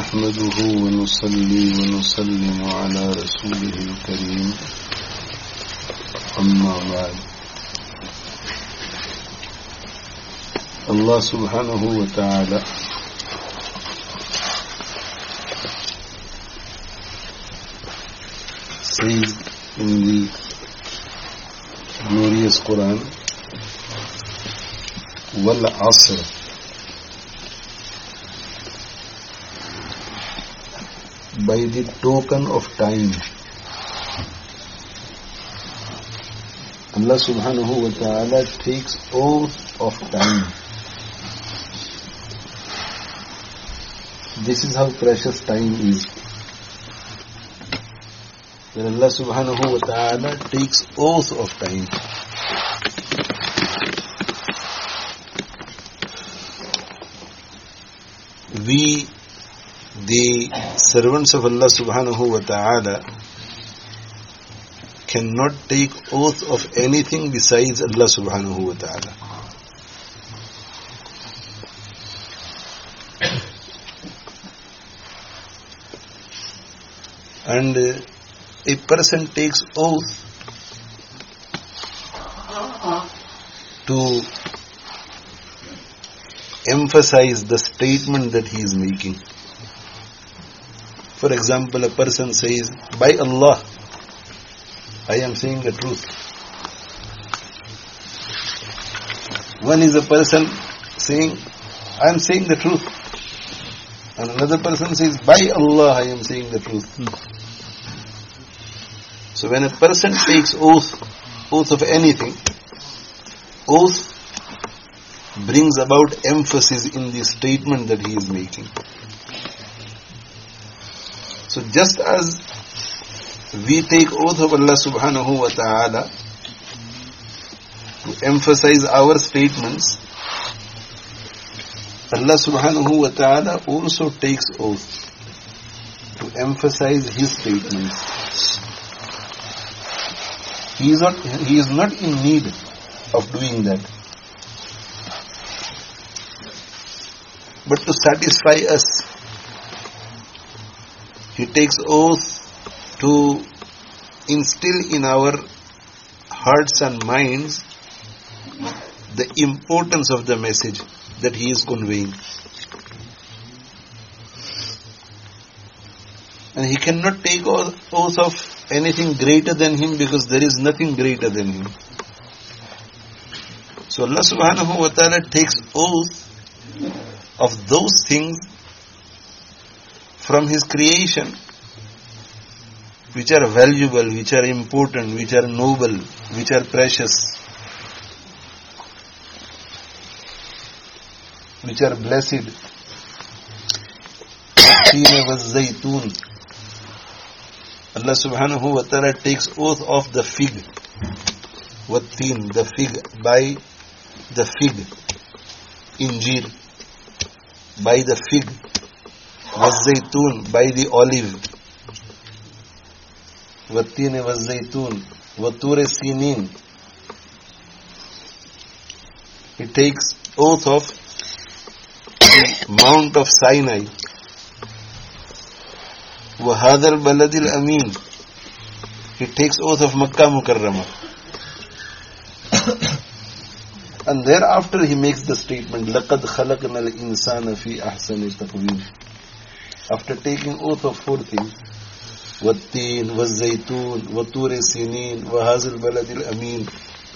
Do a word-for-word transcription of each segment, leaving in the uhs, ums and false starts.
نحمده ونصلي ونسلم على رسوله الكريم أما بعد. Allah subhanahu wa ta'ala says in the glorious Quran, Wal Asr, by the token of time. Allah subhanahu wa ta'ala takes oath of time. This is how precious time is. When Allah subhanahu wa ta'ala takes oath of time. We, the servants of Allah subhanahu wa ta'ala, cannot take oath of anything besides Allah subhanahu wa ta'ala. And uh, a person takes oath to emphasize the statement that he is making. For example, a person says, by Allah, I am saying the truth. One is a person saying, I am saying the truth. And another person says, by Allah, I am saying the truth. Hmm. So when a person takes oath, oath of anything, oath brings about emphasis in the statement that he is making. So just as we take oath of Allah subhanahu wa ta'ala to emphasize our statements, Allah subhanahu wa ta'ala also takes oath to emphasize His statements. He is not, he is not in need of doing that. But to satisfy us, He takes oath to instill in our hearts and minds the importance of the message that He is conveying. And He cannot take oath of anything greater than Him, because there is nothing greater than Him. So Allah subhanahu wa ta'ala takes oath of those things from His creation which are valuable, which are important, which are noble, which are precious, which are blessed. Allah subhanahu wa ta'ala takes oath of the fig. Wattin, the fig, by the fig. Injir, by the fig. Wazzaytun, by the olive. Wattin wazzaytun. Watur sinin. He takes oath of the Mount of Sinai. وَهَذَا الْبَلَدِ الْأَمِينَ. He takes oath of Makkah Mukarramah. And thereafter he makes the statement, لَقَدْ خَلَقْنَا الْإِنسَانَ فِي أَحْسَنِ تَقْوِيمٍ. After taking oath of four things, وَالتِّينِ وَالزَّيْتُونِ وَطُورِ سِينِينَ وَهَذَا الْبَلَدِ الْأَمِينَ.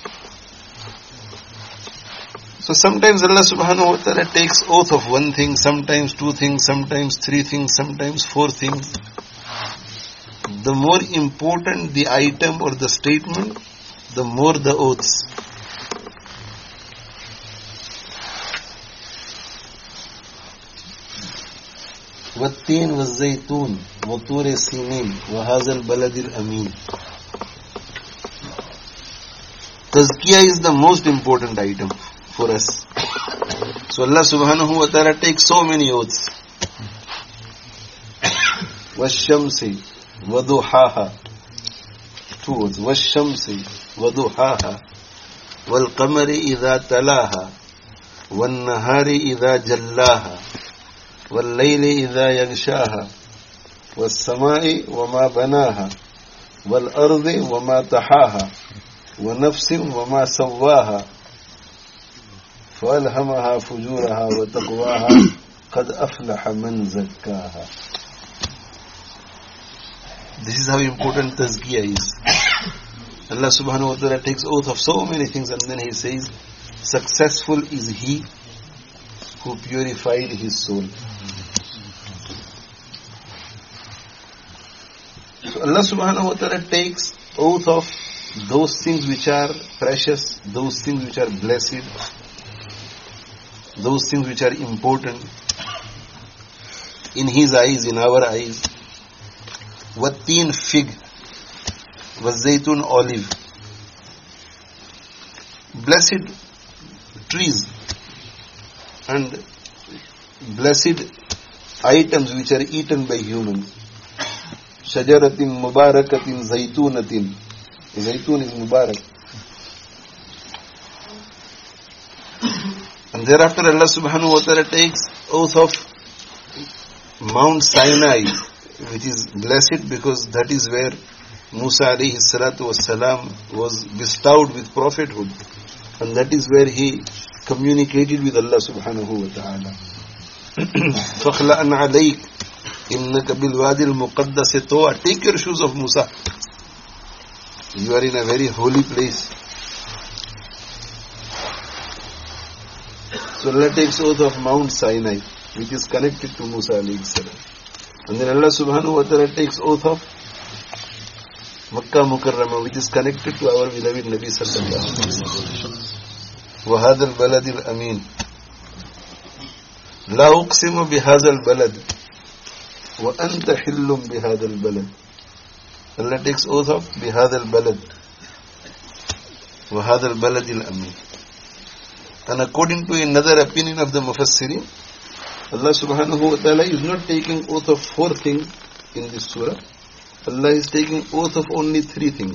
So sometimes Allah subhanahu wa ta'ala takes oath of one thing, sometimes two things, sometimes three things, sometimes four things. The more important the item or the statement, the more the oaths. وَالتِّينِ وَالزَّيْتُونِ وَطُورِ سِينِينَ وَهَذَا الْبَلَدِ الْأَمِينَ. Tazkiyah is the most important item for us. So Allah subhanahu wa ta'ala takes so many oaths. وَالشَّمْسِ وَضُحَاهَا. Two oaths. وَالشَّمْسِ وَضُحَاهَا وَالْقَمَرِ إِذَا تَلَاهَا وَالنَّهَارِ إِذَا جَلَّاهَا وَاللَّيْلِ إِذَا يَغْشَاهَا وَالسَّمَاءِ وَمَا بَنَاهَا وَالْأَرْضِ وَمَا طَحَاهَا وَنَفْسٍ وَمَا سَوَّاهَا فَأَلْهَمَهَا فُجُورَهَا وَتَقْوَاهَا قَدْ أَفْلَحَ مَنْ زَكَّاهَا. This is how important tazkiyah is. Allah subhanahu wa ta'ala takes oath of so many things, and then He says, successful is he who purified his soul. So Allah subhanahu wa ta'ala takes oath of those things which are precious, those things which are blessed, those things which are important in His eyes, in our eyes. Watteen, fig. Wazaytun, olive. Blessed trees and blessed items which are eaten by humans. Shajaratin mubarakatin zaytunatin. Zaytun is mubarak. And thereafter Allah subhanahu wa ta'ala takes oath of Mount Sinai, which is blessed because that is where Musa alayhi salatu was salam was bestowed with prophethood, and that is where he communicated with Allah subhanahu wa ta'ala. فَخْلَأَنْ عَلَيْكَ إِنَّكَ بِالْوَادِ الْمُقَدَّسِ طُوًى. Take your shoes of Musa. You are in a very holy place. So Allah takes oath of Mount Sinai, which is connected to Musa alayhi salam. And then Allah subhanahu wa ta'ala takes oath of Makkah Mukarramah, which is connected to our beloved Nabi sallallahu alaihi wasallam. وَهَذَا الْبَلَدِ الْأَمِينَ لَا أُقْسِمُ بِهَذَا الْبَلَدِ وَأَنْتَ حِلٌّ بِهَذَا الْبَلَدِ. Allah takes oath of بِهَذَا الْبَلَدِ وَهَذَا الْبَلَدِ الْأَمِينَ. And according to another opinion of the Mufassirin, Allah subhanahu wa ta'ala is not taking oath of four things in this surah. Allah is taking oath of only three things.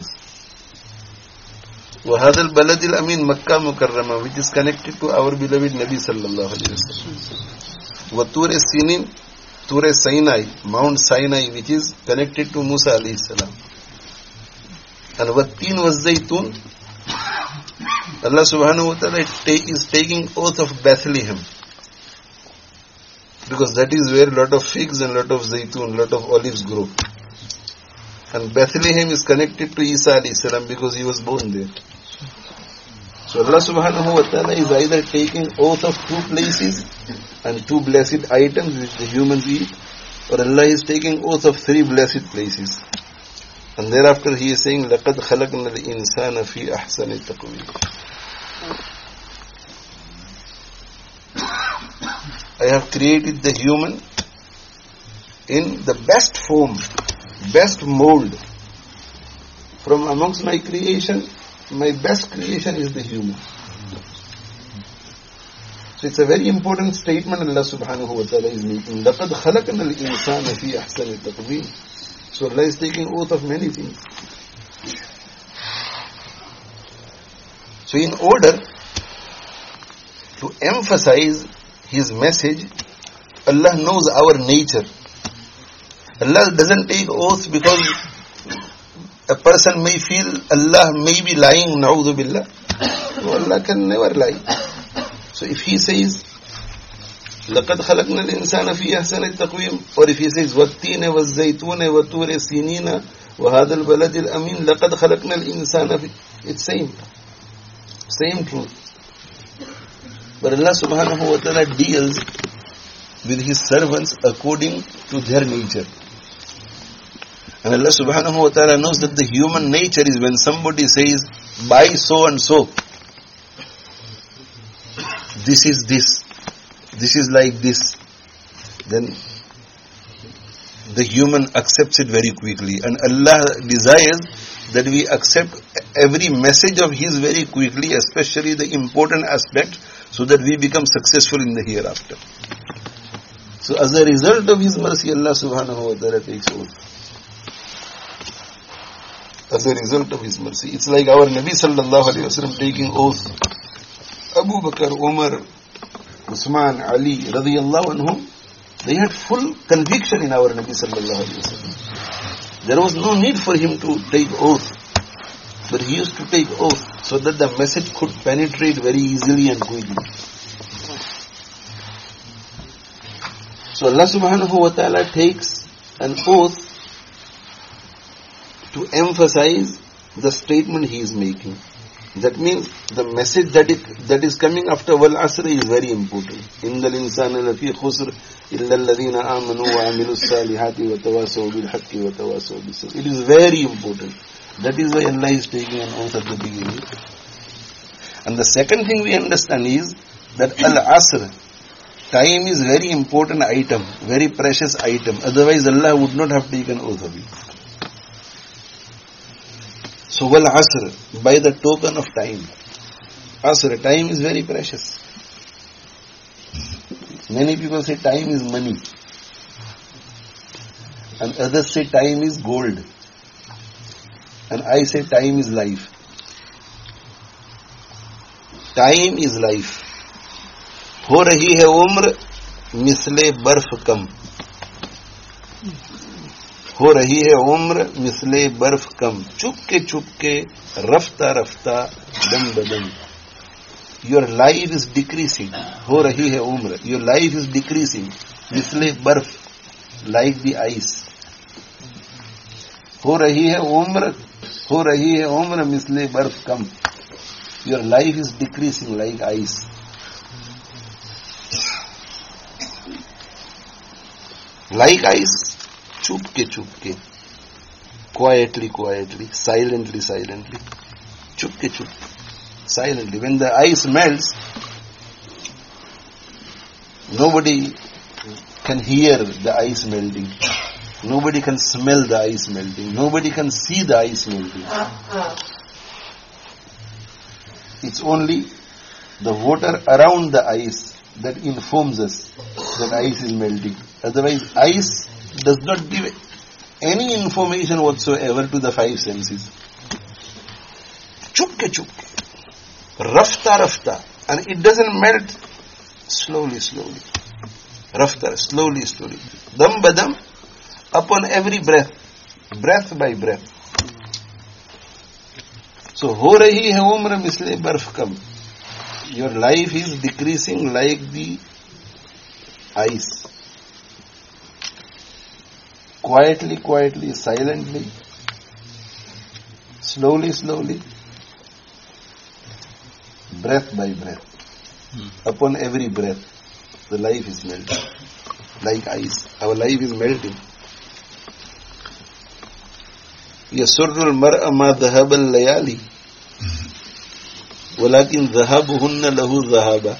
وَهَذَا الْبَلَدِ الْأَمِينَ Makkah Mukarramah, which is connected to our beloved Nabi sallallahu alayhi wa sallam. وَتُورِ Sinin, Ture Sinai, Mount Sinai, which is connected to Musa alayhi salam. And وَالتِّينُ وَالزَّيْتُونَ, Allah subhanahu wa ta'ala is taking oath of Bethlehem, because that is where a lot of figs and a lot of zaytun, a lot of olives grow. And Bethlehem is connected to Isa alayhi salam because he was born there. So Allah subhanahu wa ta'ala is either taking oath of two places and two blessed items which the humans eat, or Allah is taking oath of three blessed places. And thereafter He is saying, لَقَدْ خَلَقْنَا الْإِنسَانَ فِي أَحْسَنِ تَقْوِيمٍ. I have created the human in the best form, best mold. From amongst my creation, my best creation is the human. So it's a very important statement Allah subhanahu wa ta'ala is making. لَقَدْ خَلَقْنَا الْإِنسَانَ فِي أَحْسَنِ تَقْوِيمٍ. So Allah is taking oath of many things. So in order to emphasize His message, Allah knows our nature. Allah doesn't take oath because a person may feel Allah may be lying, na'udhu billah. So Allah can never lie. So if He says, لَقَدْ خَلَقْنَا الْإِنسَانَ فِي أَحْسَنِ التَّقْوِيمِ, or if He says, وَالتِّينَ وَالزَّيْتُونَ وَتُورِ سِينِينَ وَهَذَا الْبَلَدِ الْأَمِينَ لَقَدْ خَلَقْنَا الْإِنسَانَ فِي, it's same. Same truth. But Allah subhanahu wa ta'ala deals with His servants according to their nature. And Allah subhanahu wa ta'ala knows that the human nature is when somebody says, buy so and so, this is this, this is like this, then the human accepts it very quickly. And Allah desires that we accept every message of His very quickly, especially the important aspect, so that we become successful in the hereafter. So as a result of His mercy, Allah subhanahu wa ta'ala takes oath. As a result of His mercy. It's like our Nabi sallallahu alayhi wa sallam taking oath. Abu Bakr, Umar, Usman, Ali radiyallahu anhum, They had full conviction in our Nabi sallallahu alaihi wasallam. There was no need for him to take oath. But he used to take oath so that the message could penetrate very easily and quickly. So Allah subhanahu wa ta'ala takes an oath to emphasize the statement he is making. That means the message that is, that is coming after wal asr is very important. Innal insana lafi khusr illa alladhina amanu wa amilus salihati wa tawasaw bil haqqi wa tawasaw bis sabr. It is very important. That is why Allah is taking an oath at the beginning. And the second thing we understand is that al-asr, time is very important item, very precious item. Otherwise Allah would not have taken oath of it. So wal-asr, by the token of time. Asr, time is very precious. Many people say time is money. And others say time is gold. And I say time is life. Time is life. हो रही है उम्र मिसले बर्फ कम. हो रही है उम्र मिसले बर्फ कम. चुपके चुपके रफ्ता रफ्ता दम बदम. Your life is decreasing. हो रही है उम्र. Your life is decreasing. मिसले बर्फ, like the ice. हो रही है उम्र हो रही है उम्र मिसले बर्फ कम. Your life is decreasing like ice. Like ice, chupke chupke, quietly quietly, silently silently, chupke chupke, silently. When the ice melts, nobody can hear the ice melting. Nobody can smell the ice melting. Nobody can see the ice melting. It's only the water around the ice that informs us that ice is melting. Otherwise, ice does not give any information whatsoever to the five senses. Chupke chupke, rafta rafta, and it doesn't melt slowly, slowly. Rafta, slowly, slowly. Dam badam, upon every breath, breath by breath. So, ho rahi hai umr misle barf kam. Your life is decreasing like the ice. Quietly, quietly, silently, slowly, slowly, breath by breath. Hmm. Upon every breath, the life is melting like ice. Our life is melting. يسر المرء ما ذهب الليالي ولكن ذهبهن له ذهابا.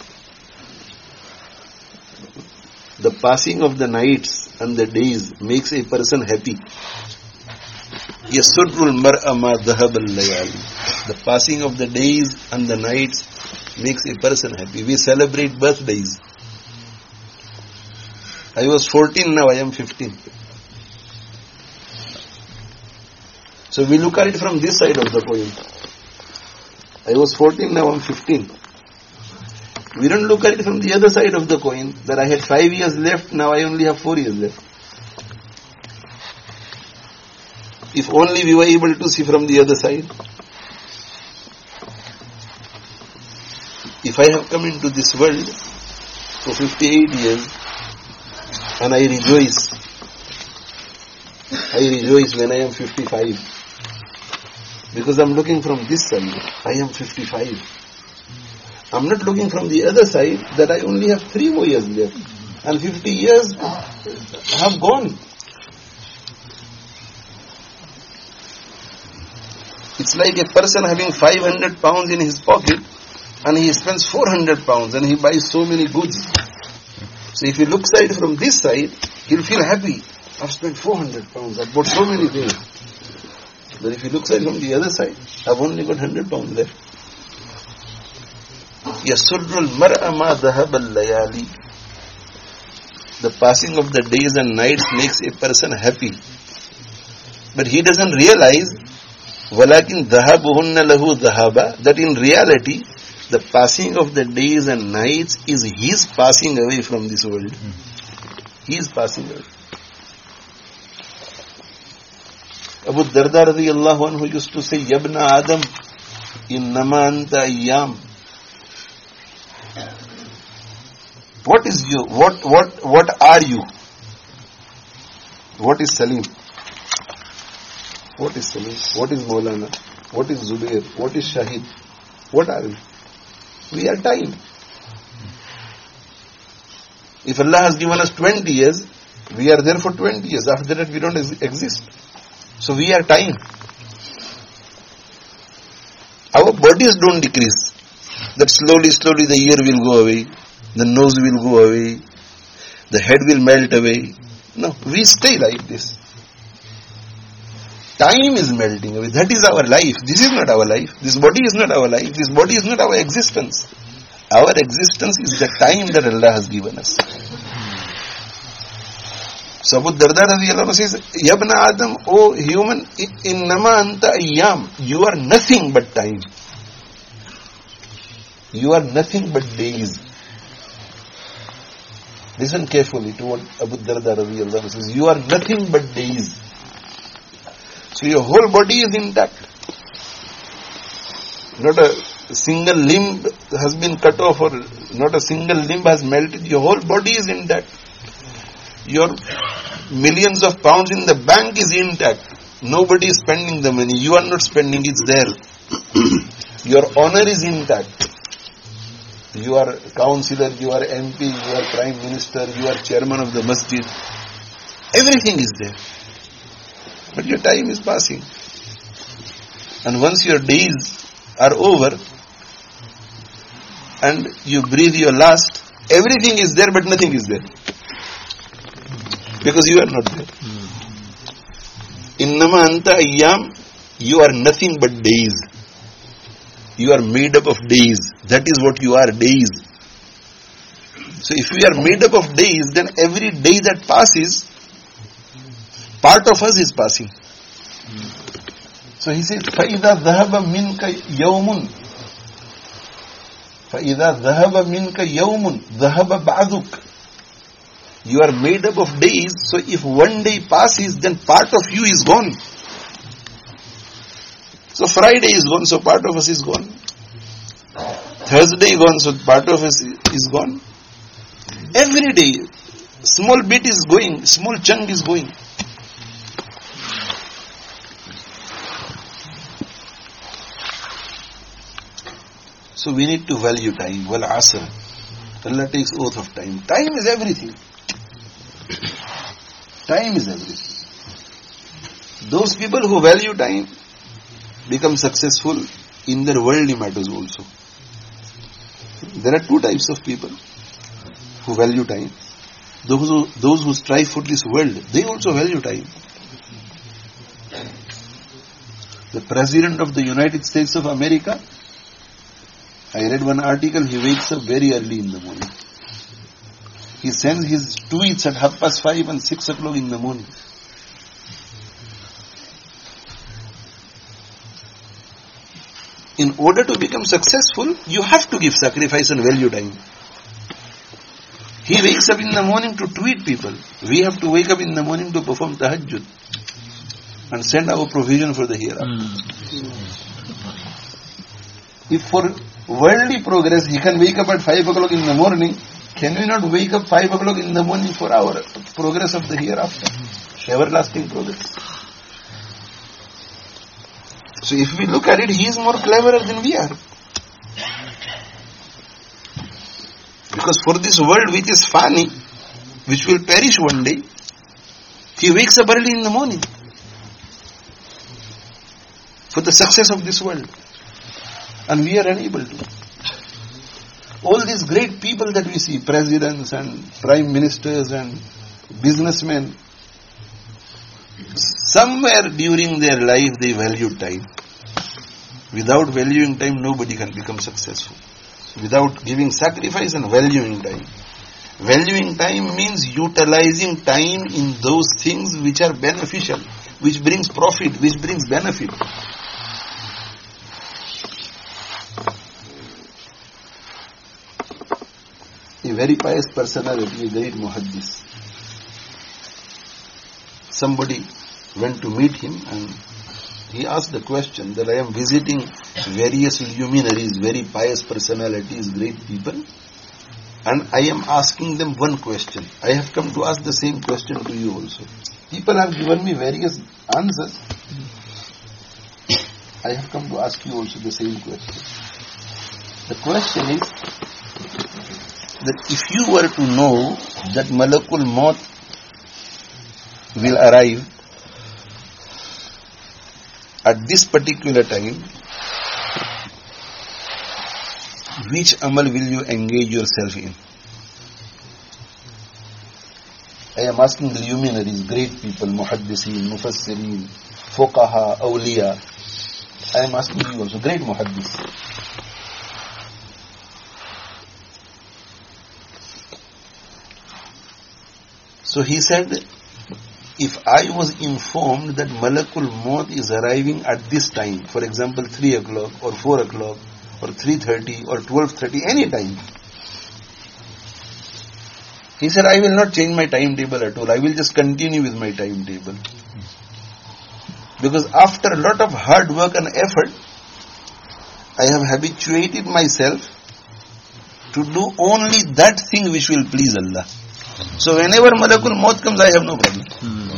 The passing of the nights and the days makes a person happy. يسر المرء ما ذهب الليالي. The passing of the days and the nights makes a person happy. We celebrate birthdays. I was fourteen, now I am fifteen. So we look at it from this side of the coin. I was fourteen, now I am fifteen. We don't look at it from the other side of the coin, that I had five years left, now I only have four years left. If only we were able to see from the other side. If I have come into this world for fifty-eight years, and I rejoice, I rejoice when I am fifty-five. Because I am looking from this side, I am fifty-five. I am not looking from the other side that I only have three more years left. And fifty years have gone. It's like a person having five hundred pounds in his pocket and he spends four hundred pounds and he buys so many goods. So if he looks at it from this side, he'll feel happy. I've spent four hundred pounds, I've bought so many things. But if he looks at it from the other side, I've only got one hundred pounds left. يَسُرُّ الْمَرْءَ مَا ذَهَبَ اللَّيَالِي. The passing of the days and nights makes a person happy. But he doesn't realize وَلَكِنْ ذَهَبُهُنَّ لَهُ ذَهَابًا, that in reality, the passing of the days and nights is his passing away from this world. He is passing away. Abu Darda radiyallahu anhu used to say, Yabna Adam, innama anta ayyam. What is you? What, what, what are you? What is Salim? What is Salim? What is Maulana? What is Zubair? What is Shahid? What are we? We are time. If Allah has given us twenty years, we are there for twenty years. After that, we don't ex- exist. So we are time. Our bodies don't decrease. That slowly, slowly the ear will go away. The nose will go away. The head will melt away. No, we stay like this. Time is melting away. That is our life. This is not our life. This body is not our life. This body is not our existence. Our existence is the time that Allah has given us. So Abu Darda radiyallahu anhu says, Yabna Adam, O human, innama anta ayyam. You are nothing but time. You are nothing but days. Listen carefully to what Abu Darda radiyallahu anhu says. You are nothing but days. So your whole body is intact. Not a single limb has been cut off or not a single limb has melted. Your whole body is intact. Your millions of pounds in the bank is intact. Nobody is spending the money. You are not spending, it's there. Your honor is intact. You are councillor, you are M P, you are prime minister, you are chairman of the masjid. Everything is there. But your time is passing. And once your days are over and you breathe your last, everything is there but nothing is there. Because you are not there. Innama anta ayyam, you are nothing but days. You are made up of days. That is what you are, days. So if we are made up of days, then every day that passes, part of us is passing. So he says, فَإِذَا ذَهَبَ مِنْكَ يَوْمٌ فَإِذَا ذَهَبَ مِنْكَ يَوْمٌ ذَهَبَ بَعْضُكَ. You are made up of days, so if one day passes, then part of you is gone. So Friday is gone, so part of us is gone. Thursday gone, so part of us is gone. Every day, small bit is going, small chunk is going. So we need to value time. Wal asr. Allah takes oath of time. Time is everything. Time is everything. Those people who value time become successful in their worldly matters also. There are two types of people who value time. Those who, those who strive for this world, they also value time. The President of the United States of America, I read one article, he wakes up very early in the morning. He sends his tweets at half past five and six o'clock in the morning. In order to become successful, you have to give sacrifice and value time. He wakes up in the morning to tweet people. We have to wake up in the morning to perform tahajjud and send our provision for the hereafter. Mm. If for worldly progress he can wake up at five o'clock in the morning, can we not wake up five o'clock in the morning for our progress of the hereafter? Everlasting progress. So if we look at it, he is more cleverer than we are. Because for this world which is fani, which will perish one day, he wakes up early in the morning for the success of this world. And we are unable to. All these great people that we see, presidents and prime ministers and businessmen, somewhere during their life they valued time. Without valuing time, nobody can become successful. Without giving sacrifice and valuing time. Valuing time means utilizing time in those things which are beneficial, which brings profit, which brings benefit. A very pious personality, a great muhaddis, somebody went to meet him and he asked the question that I am visiting various luminaries, very pious personalities, great people, and I am asking them one question. I have come to ask the same question to you also. People have given me various answers. I have come to ask you also the same question. The question is that if you were to know that Malakul Maut will arrive at this particular time, which amal will you engage yourself in? I am asking the luminaries, great people, muhaddiseen, mufassirin, fuqaha, awliya. I am asking you also, great muhaddis. So he said, if I was informed that Malakul Maut is arriving at this time, for example three o'clock or four o'clock or three thirty or twelve thirty, any time, he said, I will not change my timetable at all. I will just continue with my timetable. Because after a lot of hard work and effort, I have habituated myself to do only that thing which will please Allah. So whenever Malakul Maut comes, I have no problem.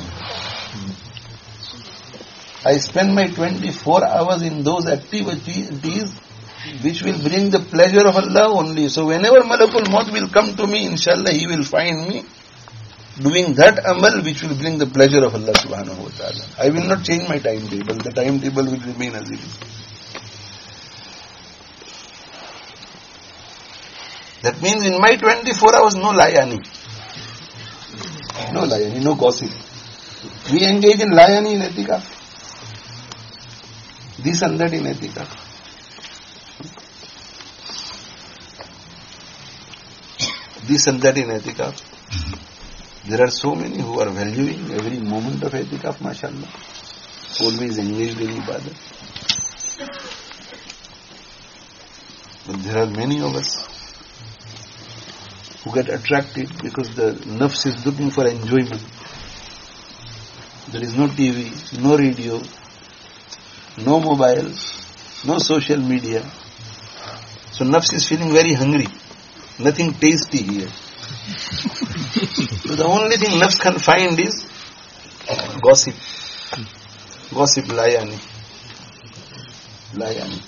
I spend my twenty-four hours in those activities which will bring the pleasure of Allah only. So whenever Malakul Maut will come to me, inshallah, he will find me doing that amal which will bring the pleasure of Allah subhanahu wa ta'ala. I will not change my timetable. The timetable will remain as it is. That means in my twenty-four hours, no layani. No layani, no gossip. We engage in layani in etika. This and that in etika. This and that in etika. There are so many who are valuing every moment of etikaf, mashallah. Always engaged in ibadah. But there are many of us who get attracted because the nafs is looking for enjoyment. There is no T V, no radio, no mobile, no social media. So nafs is feeling very hungry. Nothing tasty here. So the only thing nafs can find is gossip. Gossip, layani. Layani.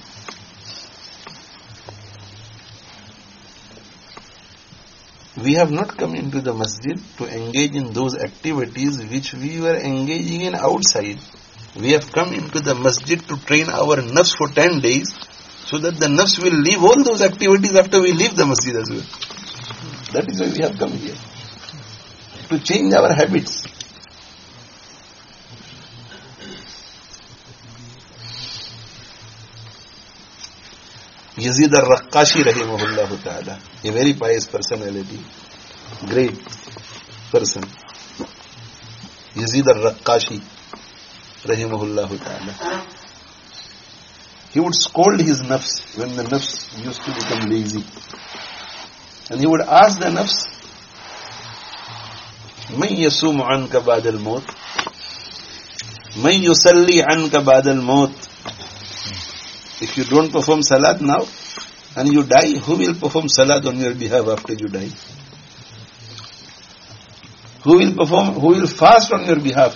We have not come into the masjid to engage in those activities which we were engaging in outside. We have come into the masjid to train our nafs for ten days so that the nafs will leave all those activities after we leave the masjid as well. That is why we have come here. To change our habits. Yazid al-Raqqashi rahimahullah ta'ala, a very pious personality, great person. Yazid al-Raqqashi rahimahullah ta'ala. He would scold his nafs when the nafs used to become lazy. And he would ask the nafs, Man yasumu anka ba'd al-maut? Man yusalli anka ba'd al-maut? If you don't perform salat now and you die, who will perform salat on your behalf after you die? Who will perform, who will fast on your behalf?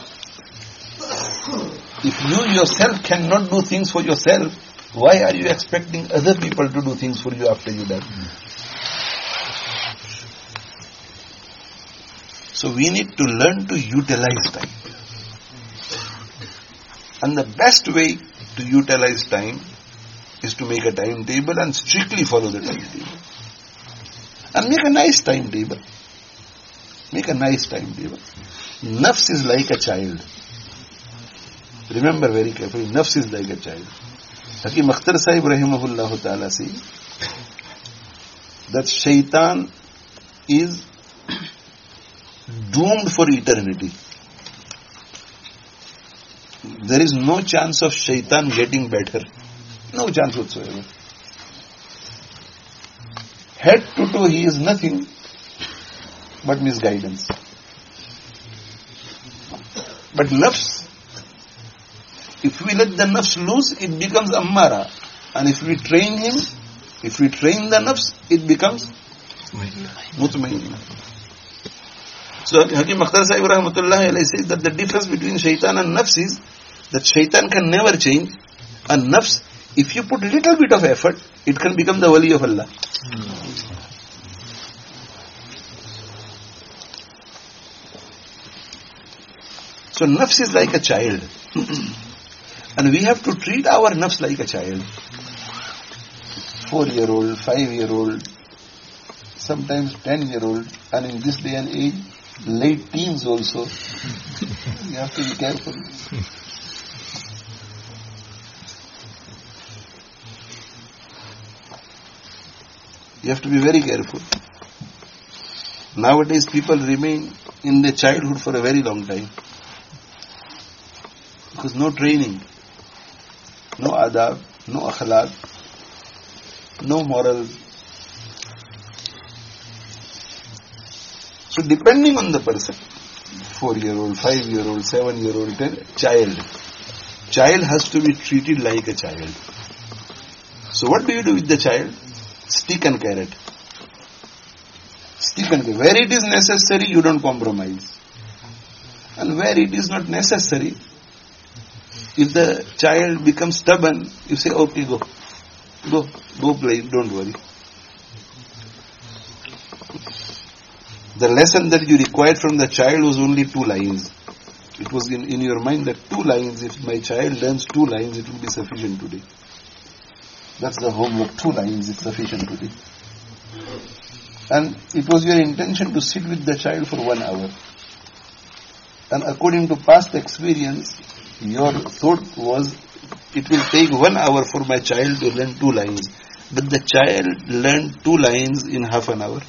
If you yourself cannot do things for yourself, why are you expecting other people to do things for you after you die? So we need to learn to utilize time. And the best way to utilize time is to make a timetable and strictly follow the timetable. And make a nice timetable. Make a nice timetable. Nafs is like a child. Remember very carefully, nafs is like a child. Hakim Akhtar Sahib rahimahullah ta'ala says that shaitan is doomed for eternity. There is no chance of shaitan getting better. No chance whatsoever. Head to toe he is nothing but misguidance. But nafs, if we let the nafs loose, it becomes ammara. And if we train him, if we train the nafs, it becomes mutmainna. So Hakim Akhtar Sahib Rahmatullahi Alayhi says that the difference between shaitan and nafs is that shaitan can never change, and nafs, if you put little bit of effort, it can become the wali of Allah. So nafs is like a child. And we have to treat our nafs like a child. Four-year-old, five-year-old, sometimes ten-year-old, and in this day and age, late teens also. You have to be careful. You have to be very careful. Nowadays people remain in their childhood for a very long time. Because no training, no adab, no akhlaq, no morals. So depending on the person, four-year-old, five-year-old, seven-year-old, child, child has to be treated like a child. So what do you do with the child? Stick and carrot. Stick and carrot. Where it is necessary, you don't compromise. And where it is not necessary, if the child becomes stubborn, you say, okay, go. Go, go play, don't worry. The lesson that you required from the child was only two lines. It was in, in your mind that two lines, if my child learns two lines, it will be sufficient today. That's the homework, two lines is sufficient today. And it was your intention to sit with the child for one hour. And according to past experience, your thought was, it will take one hour for my child to learn two lines. But the child learned two lines in half an hour.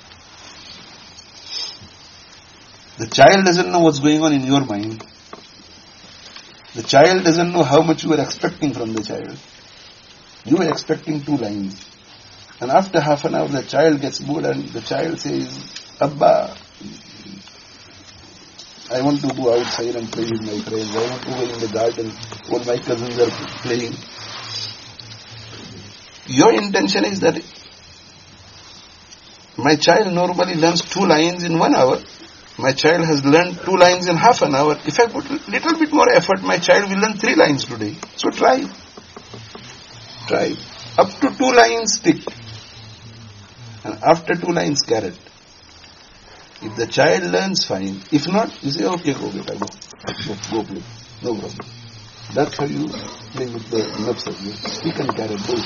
The child doesn't know what's going on in your mind. The child doesn't know how much you were expecting from the child. You were expecting two lines. And after half an hour, the child gets bored and the child says, Abba, I want to go outside and play with my friends. I want to go in the garden. All my cousins are playing. Your intention is that my child normally learns two lines in one hour. My child has learned two lines in half an hour. If I put a little bit more effort, my child will learn three lines today. So try. Try. Up to two lines, stick. And after two lines, carrot. If the child learns, fine. If not, you say, okay, go, beta, go. Go, go play. No problem. That's how you play with the nafs of you. Stick and carrot, both.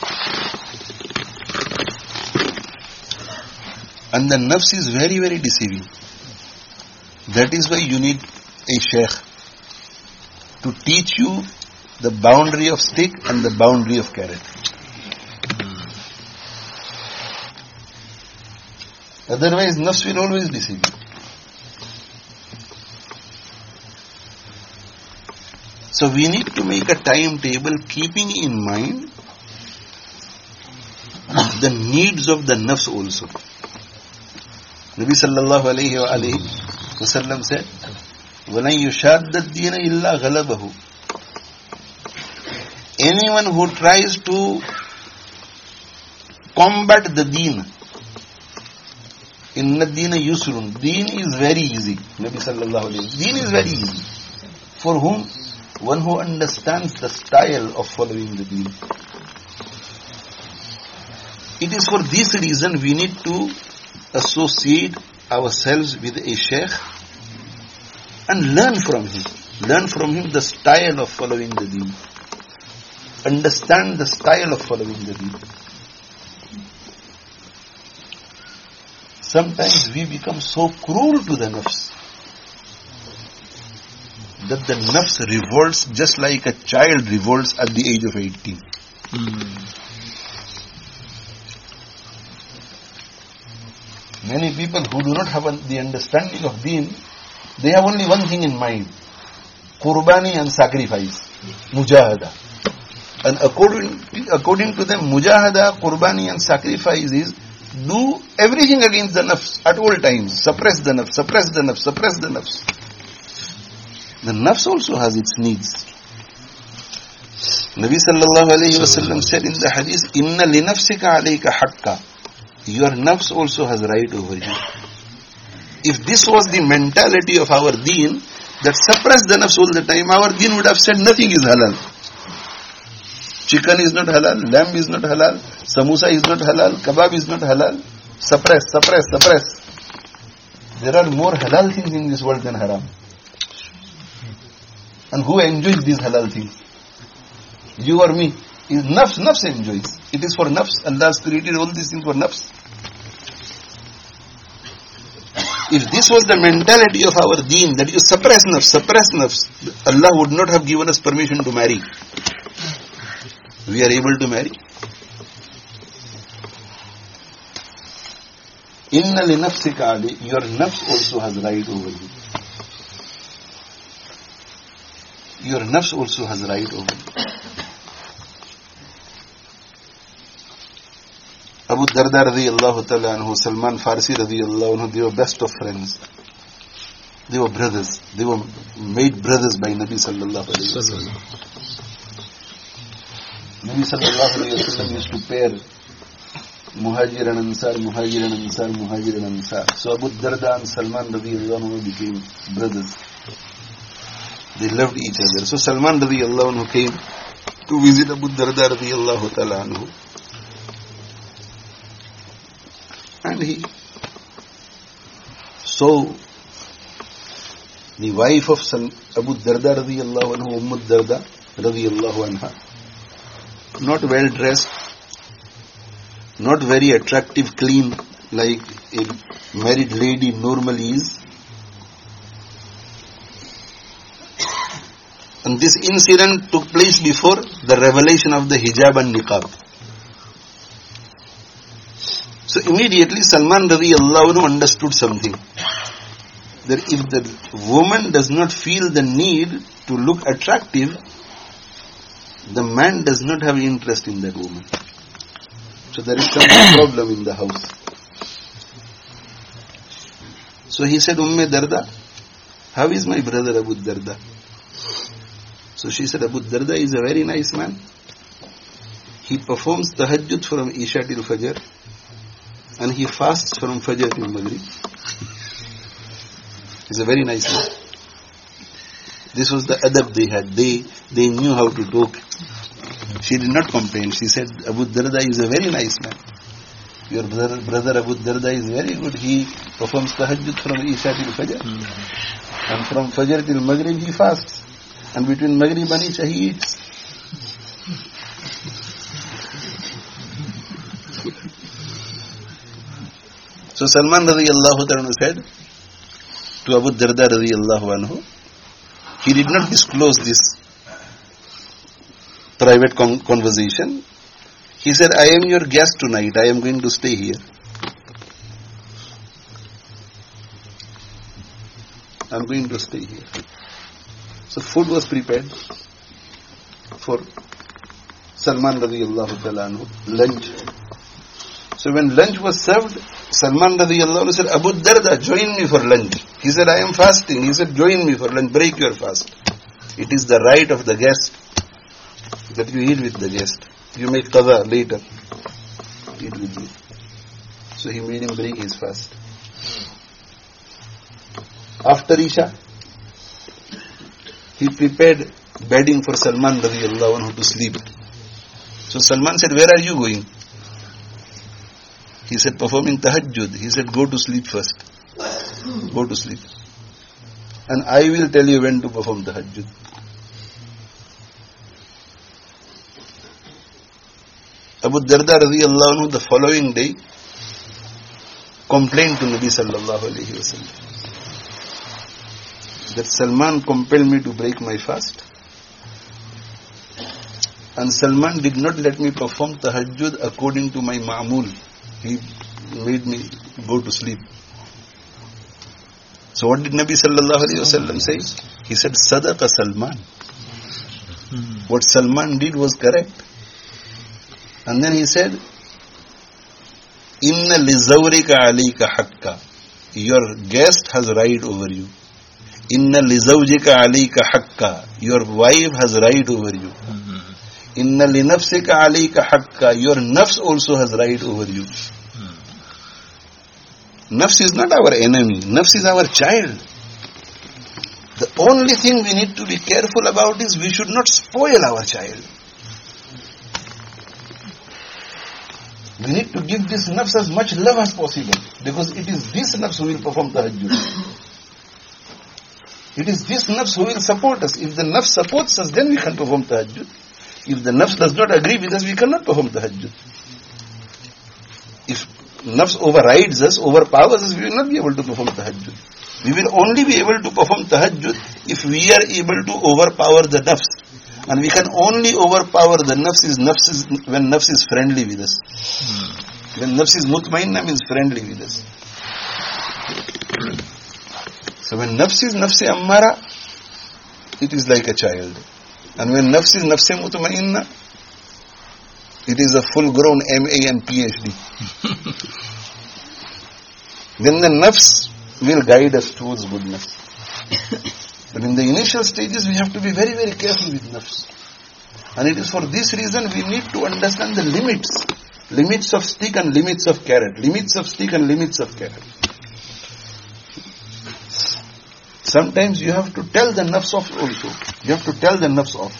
And the nafs is very, very deceiving. That is why you need a sheikh to teach you the boundary of stick and the boundary of carrot. Otherwise, nafs will always deceive you. So we need to make a timetable keeping in mind the needs of the nafs also. Nabi sallallahu alayhi wa alayhi wa sallam said, وَلَنْ يُشَادَّ الدِّينَ إِلَّا غَلَبَهُ. Anyone who tries to combat the deen, inna deena yusrun, deen is very easy. Nabi sallallahu alayhi wa sallam, deen is very easy. For whom? One who understands the style of following the deen. It is for this reason we need to associate ourselves with a sheikh and learn from him. Learn from him the style of following the deen. Understand the style of following the deen. Sometimes we become so cruel to the nafs that the nafs revolts just like a child revolts at the age of eighteen. Hmm. Many people who do not have the understanding of deen, they have only one thing in mind: qurbani and sacrifice, mujahada. And according, according to them, mujahada, qurbani and sacrifice is do everything against the nafs at all times. Suppress the nafs, suppress the nafs, suppress the nafs. The nafs also has its needs. Nabi sallallahu alayhi wa sallam said in the hadith, Inna li nafsika alayka haqqa. Your nafs also has right over you. If this was the mentality of our deen, that suppressed the nafs all the time, our deen would have said nothing is halal. Chicken is not halal, lamb is not halal, samosa is not halal, kebab is not halal. Suppress, suppress, suppress. There are more halal things in this world than haram. And who enjoys these halal things? You or me? Is nafs, nafs enjoys. It is for nafs. Allah has created all these things for nafs. If this was the mentality of our deen, that you suppress nafs, suppress nafs, Allah would not have given us permission to marry. We are able to marry. Inna li nafsika ali, your nafs also has right over you. Your nafs also has right over you. Abu Darda radiyallahu ta'ala anhu, Salman Farsi radiyallahu anhu, they were best of friends. They were brothers. They were made brothers by Nabi sallallahu alayhi wa sallam. Nabi sallallahu alayhi wa sallam used to pair Muhajir and Ansar, Muhajir and Ansar, Muhajir and Ansar. So Abu Darda and Salman radiyallahu anhu became brothers. They loved each other. So Salman radiyallahu anhu came to visit Abu Darda radiyallahu ta'ala anhu. And he saw the wife of Abu Darda radiyallahu anhu, Umm Darda radiyallahu anha, not well dressed, not very attractive, clean, like a married lady normally is. And this incident took place before the revelation of the hijab and niqab. So immediately Salman radiyallahu anhu understood something. That if the woman does not feel the need to look attractive, the man does not have interest in that woman. So there is some problem in the house. So he said, Umm Darda, how is my brother Abu Darda? So she said, Abu Darda is a very nice man. He performs tahajjud from Isha till Fajr. And he fasts from Fajr till Maghrib. He's a very nice man. This was the adab they had. They, they knew how to talk. She did not complain. She said, Abu Darda is a very nice man. Your brother, brother Abu Darda is very good. He performs tahajjud from Isha till Fajr. Mm-hmm. And from Fajr till Maghrib he fasts. And between Maghrib and Isha he eats. So Salman radiyallahu ta'ala said to Abu Darda radiyallahu anhu, he did not disclose this private con- conversation. He said, I am your guest tonight. I am going to stay here. I am going to stay here. So food was prepared for Salman radiyallahu ta'ala anhu, lunch. So when lunch was served, Salman radiyallahu anhu said, Abu Darda, join me for lunch. He said, I am fasting. He said, join me for lunch, break your fast. It is the right of the guest that you eat with the guest. You make qada later. Eat with me. So he made him break his fast. After Isha, he prepared bedding for Salman radiyallahu anhu to sleep. So Salman said, where are you going? He said, performing tahajjud. He said, go to sleep first. Go to sleep. And I will tell you when to perform tahajjud. Abu Darda radiyallahu anhu the following day complained to Nabi sallallahu alayhi wa sallam that Salman compelled me to break my fast. And Salman did not let me perform tahajjud according to my ma'mul. He made me go to sleep. So what did Nabi sallallahu alayhi wa sallam say? He said, Sadaqa Salman. What Salman did was correct. And then he said, Inna li zawrika alayka haqqa. Your guest has right over you. Inna li zawjika alayka haqqa. Your wife has right over you. Inna li nafsika alayka haqqa. Your nafs also has right over you. Nafs is not our enemy. Nafs is our child. The only thing we need to be careful about is we should not spoil our child. We need to give this nafs as much love as possible, because it is this nafs who will perform tahajjud. It is this nafs who will support us. If the nafs supports us, then we can perform tahajjud. If the nafs does not agree with us, we cannot perform tahajjud. If nafs overrides us, overpowers us, we will not be able to perform tahajjud. We will only be able to perform tahajjud if we are able to overpower the nafs. And we can only overpower the nafs is, nafs is when nafs is friendly with us. Hmm. When nafs is mutmainna, means friendly with us. So when nafs is nafs ammara, it is like a child. And when nafs is nafs mutmainna, it is a full grown M A and P H D. Then the nafs will guide us towards goodness. But in the initial stages, we have to be very, very careful with nafs. And it is for this reason we need to understand the limits. Limits of stick and limits of carrot. Limits of stick and limits of carrot. Sometimes you have to tell the nafs off also. You have to tell the nafs off.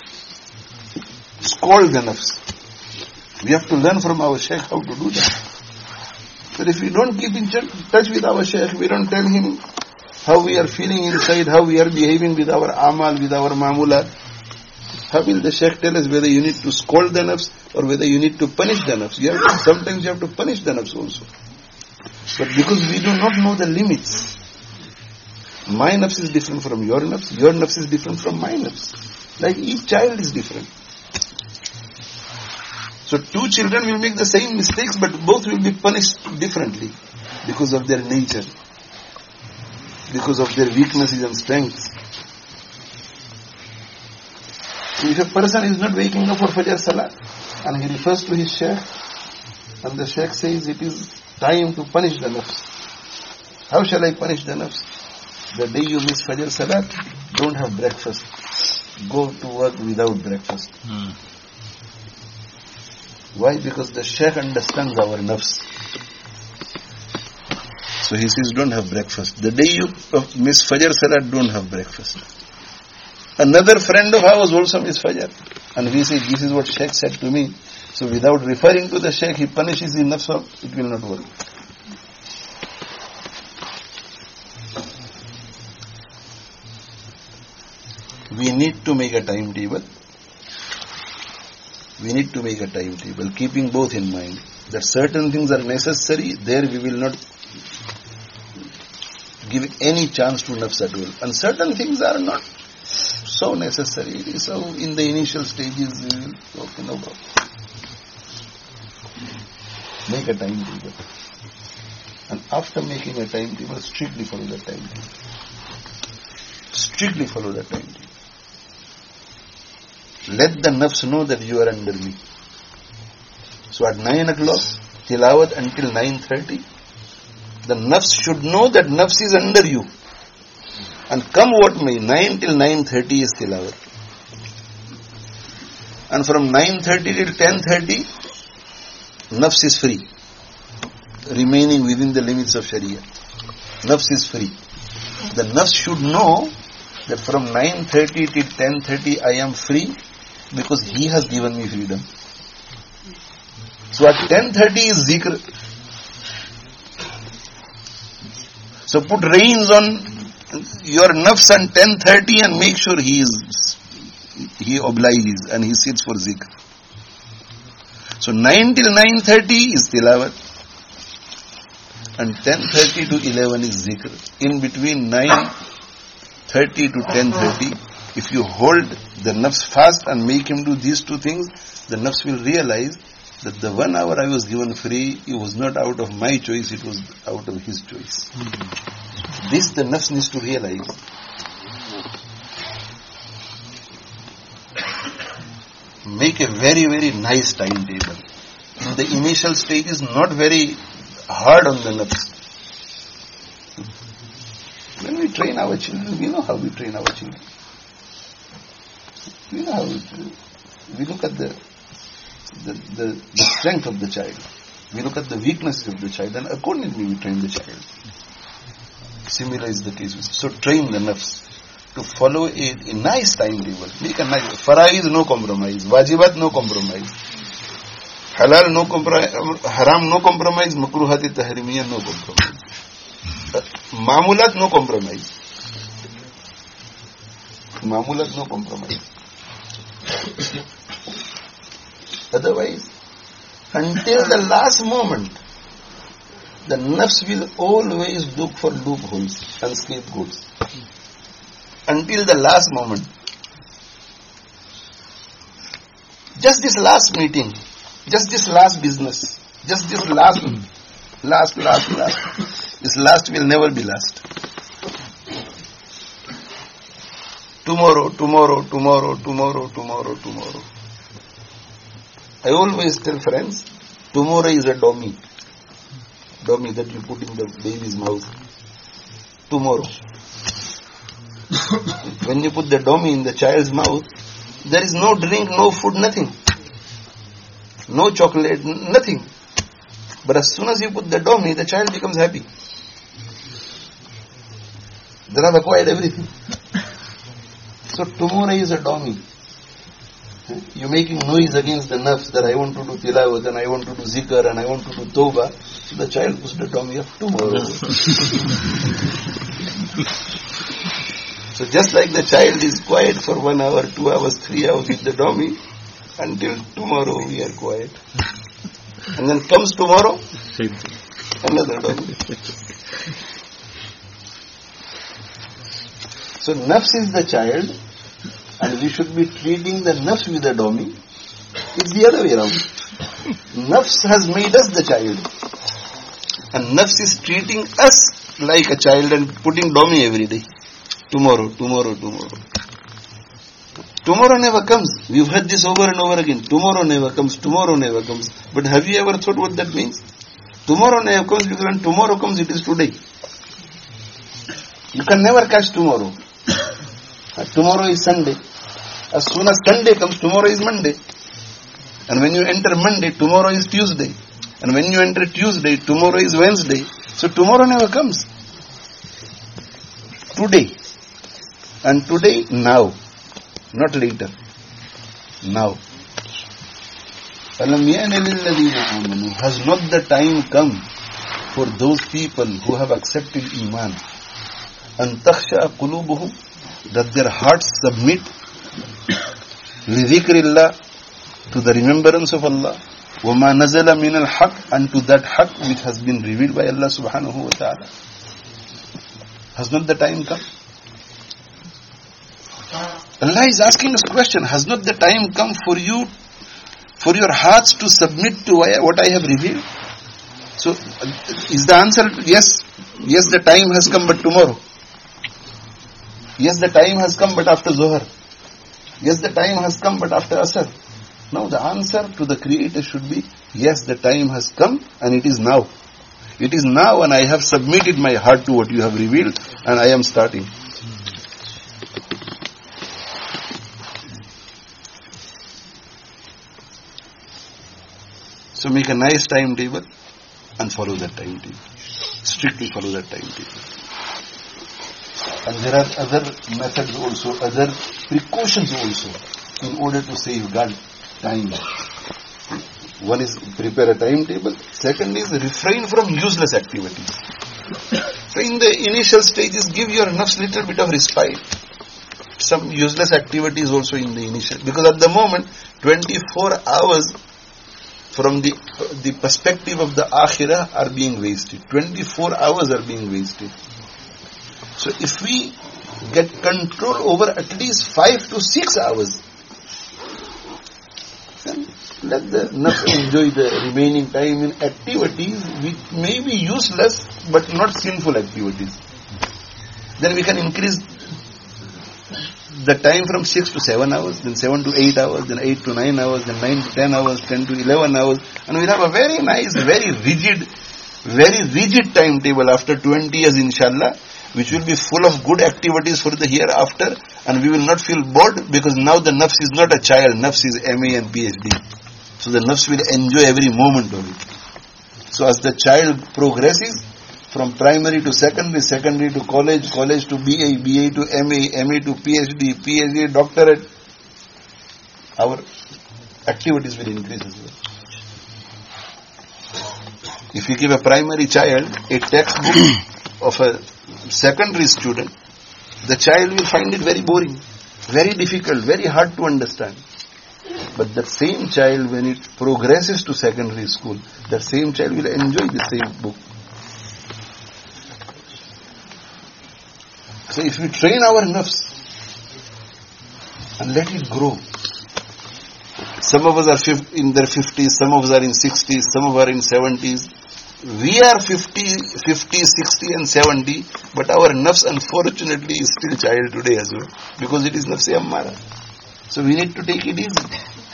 Scold the nafs. We have to learn from our sheikh how to do that. But if we don't keep in touch with our sheikh, we don't tell him how we are feeling inside, how we are behaving with our amal, with our mamulat, how will the sheikh tell us whether you need to scold the nafs or whether you need to punish the nafs? You have to, sometimes you have to punish the nafs also. But because we do not know the limits, my nafs is different from your nafs, your nafs is different from my nafs. Like each child is different. So two children will make the same mistakes, but both will be punished differently because of their nature, because of their weaknesses and strengths. So if a person is not waking up for Fajr Salah and he refers to his sheikh and the sheikh says it is time to punish the nafs, how shall I punish the nafs? The day you miss Fajr Salah, don't have breakfast. Go to work without breakfast. Hmm. Why? Because the sheikh understands our nafs. So he says, don't have breakfast. The day you miss Fajr Salah, don't have breakfast. Another friend of ours also miss Fajr. And we say, this is what sheikh said to me. So without referring to the sheikh, he punishes his nafs, it will not work. We need to make a timetable. We need to make a timetable, keeping both in mind. That certain things are necessary, there we will not give any chance to nafs at all. And certain things are not so necessary. So in the initial stages, we will, okay, no problem. Make a timetable. And after making a timetable, strictly follow the timetable. Strictly follow the timetable. Let the nafs know that you are under me. So at nine o'clock, tilawat until nine thirty, the nafs should know that nafs is under you. And come what may, nine till nine thirty is tilawat. And from nine thirty till ten thirty, nafs is free, remaining within the limits of Sharia. Nafs is free. The nafs should know that from nine thirty till ten thirty I am free, because he has given me freedom. So at ten thirty is zikr. So put reins on your nafs on ten thirty and make sure he is, he obliges and he sits for zikr. So nine till nine thirty is tilawat and ten thirty to eleven is zikr. In between nine thirty to ten thirty, if you hold the nafs fast and make him do these two things, the nafs will realize that the one hour I was given free, it was not out of my choice, it was out of his choice. Mm-hmm. This the nafs needs to realize. Make a very, very nice timetable. In the initial stages, not very hard on the nafs. When we train our children, we know how we train our children. We know how we train. We look at the, the, the, the strength of the child. We look at the weakness of the child, and accordingly we train the child. Similar is the case. So train the nafs to follow a, a nice timetable. Make a nice, faraiz no compromise, wajibat no compromise, halal no compromise, haram no compromise, makruhat tahrimiyya no compromise, mamulat no compromise, mamulat no compromise. Otherwise, until the last moment, the nafs will always look for loopholes and scapegoats. Until the last moment. Just this last meeting, just this last business, just this last, last, last, last. This last will never be last. Tomorrow, tomorrow, tomorrow, tomorrow, tomorrow, tomorrow. I always tell friends, tomorrow is a dummy. Dummy that you put in the baby's mouth. Tomorrow. When you put the dummy in the child's mouth, there is no drink, no food, nothing. No chocolate, nothing. But as soon as you put the dummy, the child becomes happy. They have acquired everything. So tomorrow is a dummy. You're making noise against the nafs that I want to do tilawat and I want to do zikr and I want to do tawbah. So the child puts the dummy of tomorrow. So just like the child is quiet for one hour, two hours, three hours with the dummy, until tomorrow we are quiet. And then comes tomorrow, another dummy. So nafs is the child, and we should be treating the nafs with a dummy. It's the other way around. Nafs has made us the child, and nafs is treating us like a child and putting dummy every day. Tomorrow, tomorrow, tomorrow. Tomorrow never comes. We've heard this over and over again. Tomorrow never comes, tomorrow never comes. But have you ever thought what that means? Tomorrow never comes because when tomorrow comes, it is today. You can never catch tomorrow. Tomorrow is Sunday. As soon as Sunday comes, tomorrow is Monday. And when you enter Monday, tomorrow is Tuesday. And when you enter Tuesday, tomorrow is Wednesday. So tomorrow never comes. Today. And today, now. Not later. Now. Has not the time come for those people who have accepted Iman? And takhsha qulubuhum, that their hearts submit lidhikrillah, to the remembrance of Allah, wama nazala min al-haq, and to that haq which has been revealed by Allah subhanahu wa ta'ala. Has not the time come? Allah is asking us a question. Has not the time come for you, for your hearts to submit to what I have revealed? So, is the answer yes? Yes, the time has come, but tomorrow. Yes, the time has come, but after Zohar. Yes, the time has come, but after Asr. Now, the answer to the Creator should be, yes, the time has come, and it is now. It is now, and I have submitted my heart to what you have revealed, and I am starting. So make a nice timetable and follow that timetable. Strictly follow that timetable. And there are other methods also, other precautions also, in order to safeguard time. One is prepare a timetable. Second is refrain from useless activities. So in the initial stages, give your nafs little bit of respite. Some useless activities also in the initial. Because at the moment, twenty-four hours from the the perspective of the akhirah are being wasted. twenty-four hours are being wasted. So if we get control over at least five to six hours, then let the nafs enjoy the remaining time in activities which may be useless but not sinful activities. Then we can increase the time from six to seven hours, then seven to eight hours, then eight to nine hours, then nine to ten hours, ten to eleven hours, and we'll have a very nice, very rigid, very rigid timetable after twenty years, inshallah. which will be full of good activities for the hereafter, and we will not feel bored because now the nafs is not a child, nafs is M A and P H D. So the nafs will enjoy every moment of it. So as the child progresses from primary to secondary, secondary to college, college to B A, B A to M A, M A to P H D, P H D doctorate, our activities will increase as well. If you give a primary child a textbook of a secondary student, the child will find it very boring, very difficult, very hard to understand. But that same child, when it progresses to secondary school, that same child will enjoy the same book. So if we train our nafs and let it grow, some of us are in their fifties, some of us are in sixties, some of us are in seventies. We are fifty, fifty, sixty and seventy, but our nafs unfortunately is still child today as well, because it is nafs-e ammara. So we need to take it easy.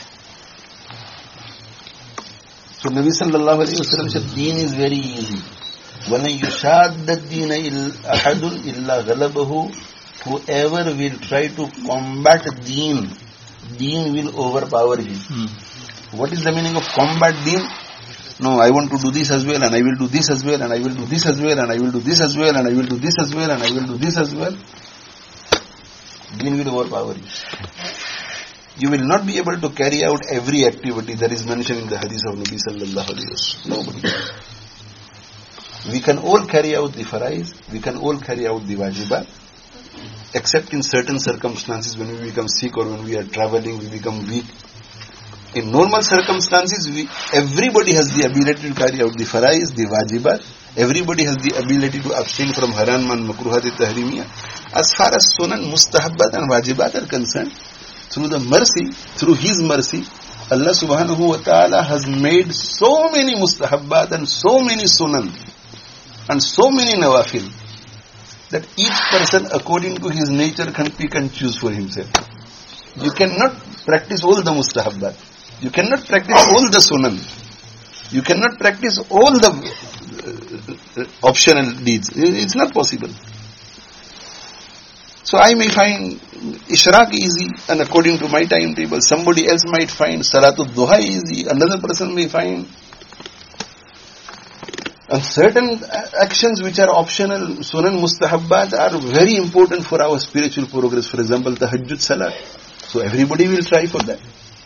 So Nabi sallallahu alayhi wa sallam said, deen is very easy. وَلَنْ يُشَادَّ الدِّينَ أَحَدٌ إِلَّا غَلَبَهُ. Whoever will try to combat deen, deen will overpower him. Hmm. What is the meaning of combat deen? No, I want to do this as well, and I will do this as well, and I will do this as well, and I will do this as well, and I will do this as well, and I will do this as well. Deen will overpower you. You will not be able to carry out every activity that is mentioned in the hadith of Nabi sallallahu alayhi wa sallam. Nobody. We can all carry out the farais, we can all carry out the wajibat, except in certain circumstances when we become sick or when we are traveling, we become weak. In normal circumstances, we, everybody has the ability to carry out the farais, the wajibat. Everybody has the ability to abstain from haram and makruhat tahrimiyah. As far as sunan, mustahabbat and wajibat are concerned, through the mercy, through His mercy, Allah subhanahu wa ta'ala has made so many mustahabbat and so many sunan and so many nawafil that each person according to his nature can pick and choose for himself. You cannot practice all the mustahabbat. You cannot practice all the sunan. You cannot practice all the uh, optional deeds. It's not possible. So I may find Ishraq easy, and according to my timetable, somebody else might find Salatul Duha easy, another person may find. And certain actions which are optional, sunan mustahabbat, are very important for our spiritual progress. For example, tahajjud salat. So everybody will try for that.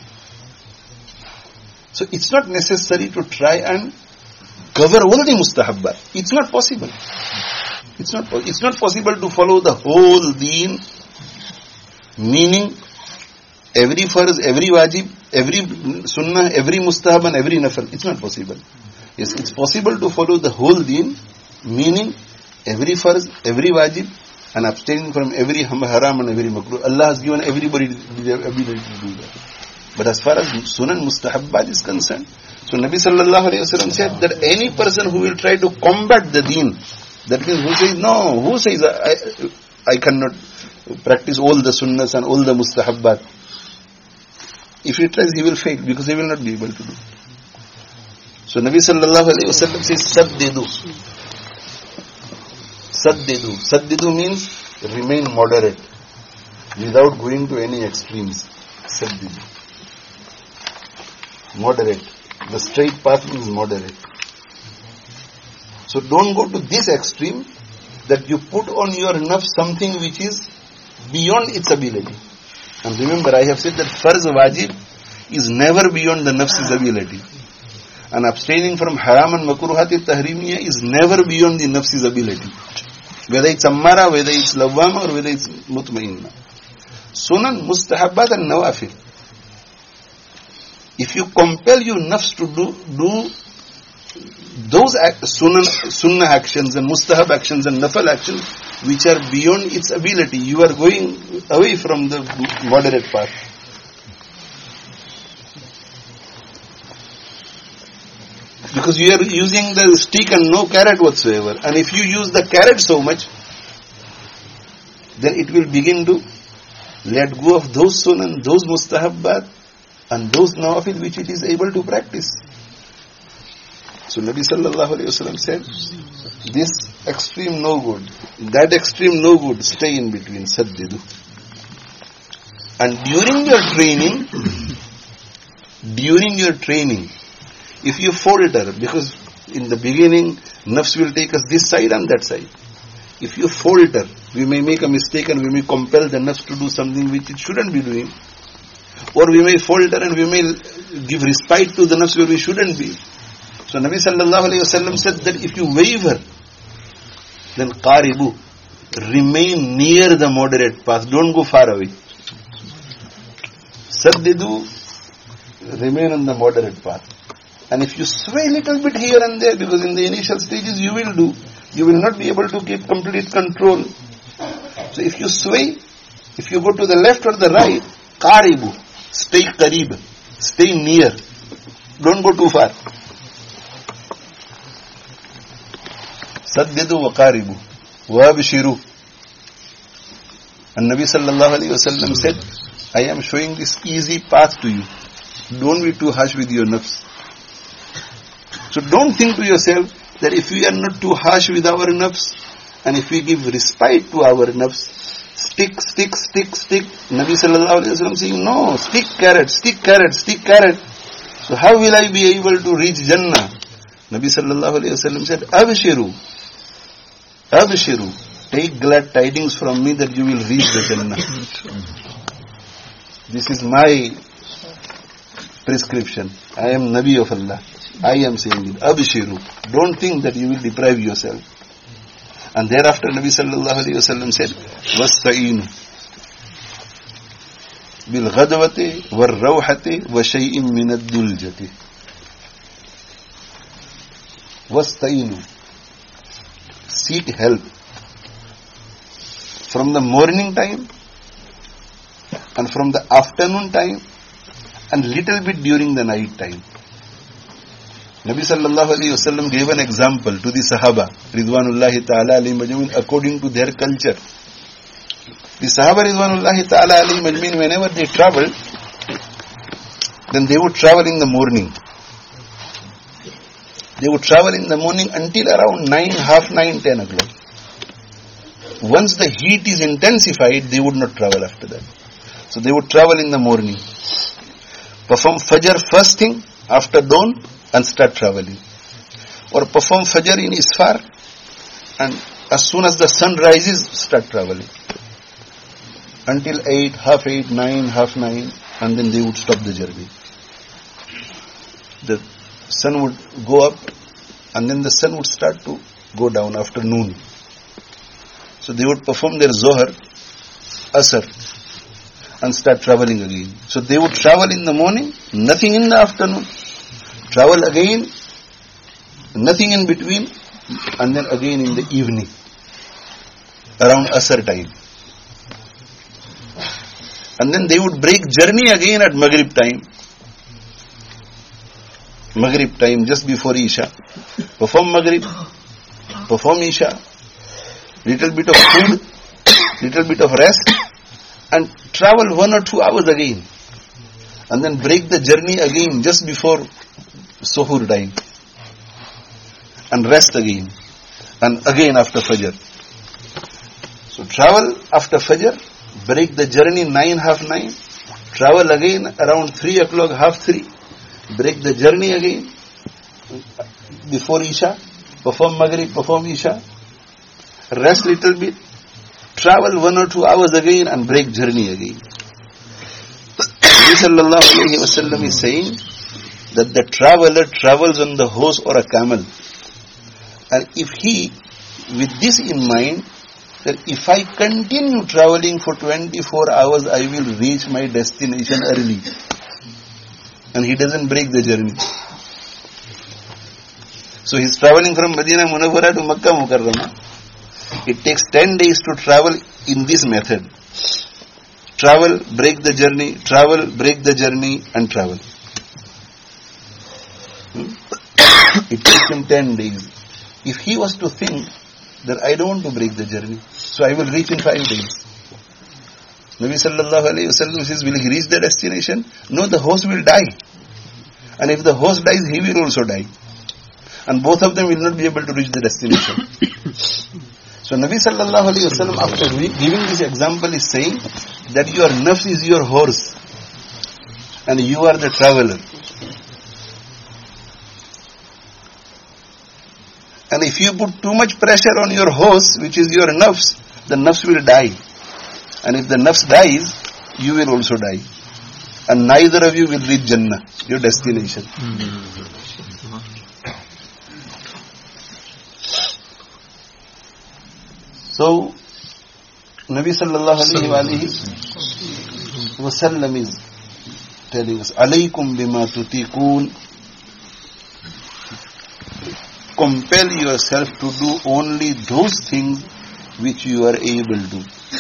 So it's not necessary to try and cover all the mustahabbat. It's not possible. It's not, it's not possible to follow the whole deen, meaning every farz, every wajib, every sunnah, every mustahab and every nafal. It's not possible. Yes, it's possible to follow the whole deen, meaning every farz, every wajib, and abstaining from every haram and every makruh. Allah has given everybody the ability to do that. But as far as sunan mustahabbat is concerned, so Nabi sallallahu alayhi wa sallam said that any person who will try to combat the deen, that means who says, no, who says I, I cannot practice all the sunnahs and all the mustahabbat. If he tries, he will fail because he will not be able to do. So Nabi sallallahu alayhi wa sallam says, saddidu. Saddidu. Saddidu means remain moderate without going to any extremes. Saddidu. Moderate. The straight path means moderate. So don't go to this extreme that you put on your nafs something which is beyond its ability. And remember, I have said that farz wajib is never beyond the nafs's ability. And abstaining from haram and makruhat tahrimiyah is never beyond the nafs's ability. Whether it's ammara, whether it's lawwama, or whether it's mutmainna. Sunan, mustahabbat and nawafil. If you compel your nafs to do, do those act, sunnah, sunnah actions and mustahab actions and nafal actions which are beyond its ability, you are going away from the moderate path. Because you are using the stick and no carrot whatsoever. And if you use the carrot so much, then it will begin to let go of those sunan, those mustahabbat, and those nawafil which it is able to practice. So Nabi sallallahu alayhi wasallam said, this extreme no good, that extreme no good, stay in between, saddidu. And during your training, during your training, if you falter, because in the beginning, nafs will take us this side and that side. If you falter, we may make a mistake and we may compel the nafs to do something which it shouldn't be doing. Or we may falter and we may give respite to the nafs where we shouldn't be. So Nabi sallallahu alayhi wasallam said that if you waver, then qaribu, remain near the moderate path, don't go far away. Saddidu, remain on the moderate path. And if you sway a little bit here and there, because in the initial stages you will do, you will not be able to keep complete control. So if you sway, if you go to the left or the right, qaribu, stay qarib, stay near, don't go too far. Saddidu wa qaribu wa abshiru. And Nabi sallallahu alayhi wasallam said, I am showing this easy path to you. Don't be too harsh with your nafs. So don't think to yourself that if we are not too harsh with our nafs, and if we give respite to our nafs, stick, stick, stick, stick. Nabi sallallahu alayhi wasallam saying, no, stick carrot, stick carrot, stick carrot. So how will I be able to reach Jannah? Nabi sallallahu alayhi wasallam said, Abshiru, Abshiru, take glad tidings from me that you will reach the Jannah. This is my prescription. I am Nabi of Allah. I am saying it. Abshiru. Don't think that you will deprive yourself. And thereafter Nabi sallallahu alayhi wasallam said, Wasta'inu bil ghadwati wal rawhati wa shay'in min ad-duljati. Wasta'inu. Seek help. From the morning time and from the afternoon time and little bit during the night time. Nabi sallallahu alayhi wasallam gave an example to the Sahaba, Ridwanullahi ta'ala alayhi majmeen, according to their culture. The Sahaba Ridwanullahi ta'ala alayhi majmeen, whenever they traveled, then they would travel in the morning. They would travel in the morning until around nine, half nine, ten o'clock. Once the heat is intensified, they would not travel after that. So they would travel in the morning, perform Fajr first thing after dawn and start traveling. Or perform Fajr in Isfar and as soon as the sun rises, start traveling. Until eight, half eight, nine, half nine, and then they would stop the journey. The sun would go up and then the sun would start to go down after noon. So they would perform their Zohar, Asr, and start traveling again. So they would travel in the morning, nothing in the afternoon. Travel again, nothing in between, and then again in the evening, around Asr time. And then they would break journey again at Maghrib time. Maghrib time, just before Isha. Perform Maghrib, perform Isha, little bit of food, little bit of rest, and travel one or two hours again. And then break the journey again just before Suhur time. And rest again. And again after Fajr. So travel after Fajr, break the journey nine, half nine, travel again around three o'clock, half three, break the journey again before Isha, perform Maghrib, perform Isha, rest little bit, travel one or two hours again and break journey again. Nabi sallallahu alayhi wa sallam is saying that the traveler travels on the horse or a camel. And if he, with this in mind, that if I continue traveling for twenty-four hours, I will reach my destination early. And he doesn't break the journey. So he's traveling from Madinah Munawwara to Makkah Mukarramah. It takes ten days to travel in this method. Travel, break the journey, travel, break the journey, and travel. Hmm? It takes him ten days. If he was to think that I don't want to break the journey, so I will reach in five days. Nabi sallallahu alayhi wa sallam says, will he reach the destination? No, the horse will die. And if the horse dies, he will also die. and both of them will not be able to reach the destination. So Nabi sallallahu alayhi wa sallam, after giving this example, is saying that your nafs is your horse and you are the traveler. And if you put too much pressure on your horse, which is your nafs, the nafs will die. And if the nafs dies, you will also die. And neither of you will reach Jannah, your destination. So, Nabi sallallahu alayhi wa sallam is telling us, alaykum bima tutiqoon, compel yourself to do only those things which you are able to.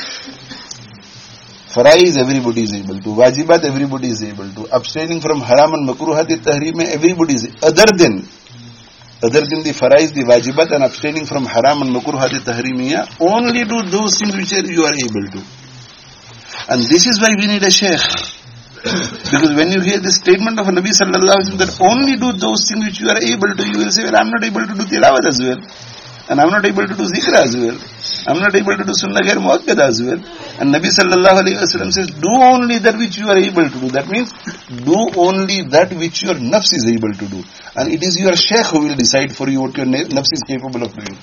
Faraiz everybody is able to. Wajibat everybody is able to. Abstaining from haram and makruhat tahrim everybody is other than other than the faraiz, the wajibat and abstaining from haram and makruhat tahrimiyya, only do those things which you are able to. And this is why we need a sheikh. Because when you hear the statement of Nabi sallallahu alaihi wasallam that only do those things which you are able to, you will say, well, I am not able to do tilawat as well. And I am not able to do zikr as well. I am not able to do sunnah ghair muakkad as well. And Nabi sallallahu alaihi wasallam says, do only that which you are able to do. That means, do only that which your nafs is able to do. And it is your shaykh who will decide for you what your nafs is capable of doing.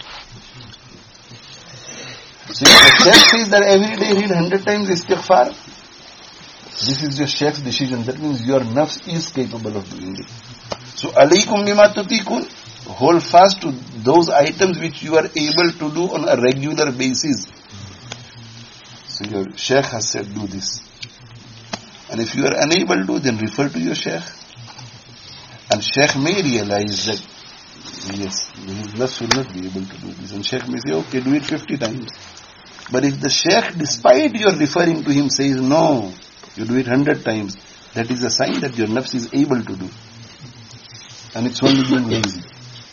So if the shaykh says that every day read hundred times istighfar, this is your sheikh's decision. That means your nafs is capable of doing it. So, alaykum bima tutiqoon, hold fast to those items which you are able to do on a regular basis. So your sheikh has said, do this. And if you are unable to, then refer to your sheikh. And sheikh may realize that, yes, his nafs will not be able to do this. And sheikh may say, okay, do it fifty times. But if the sheikh, despite your referring to him, says, no, you do it one hundred times, that is a sign that your nafs is able to do. And it's only being lazy.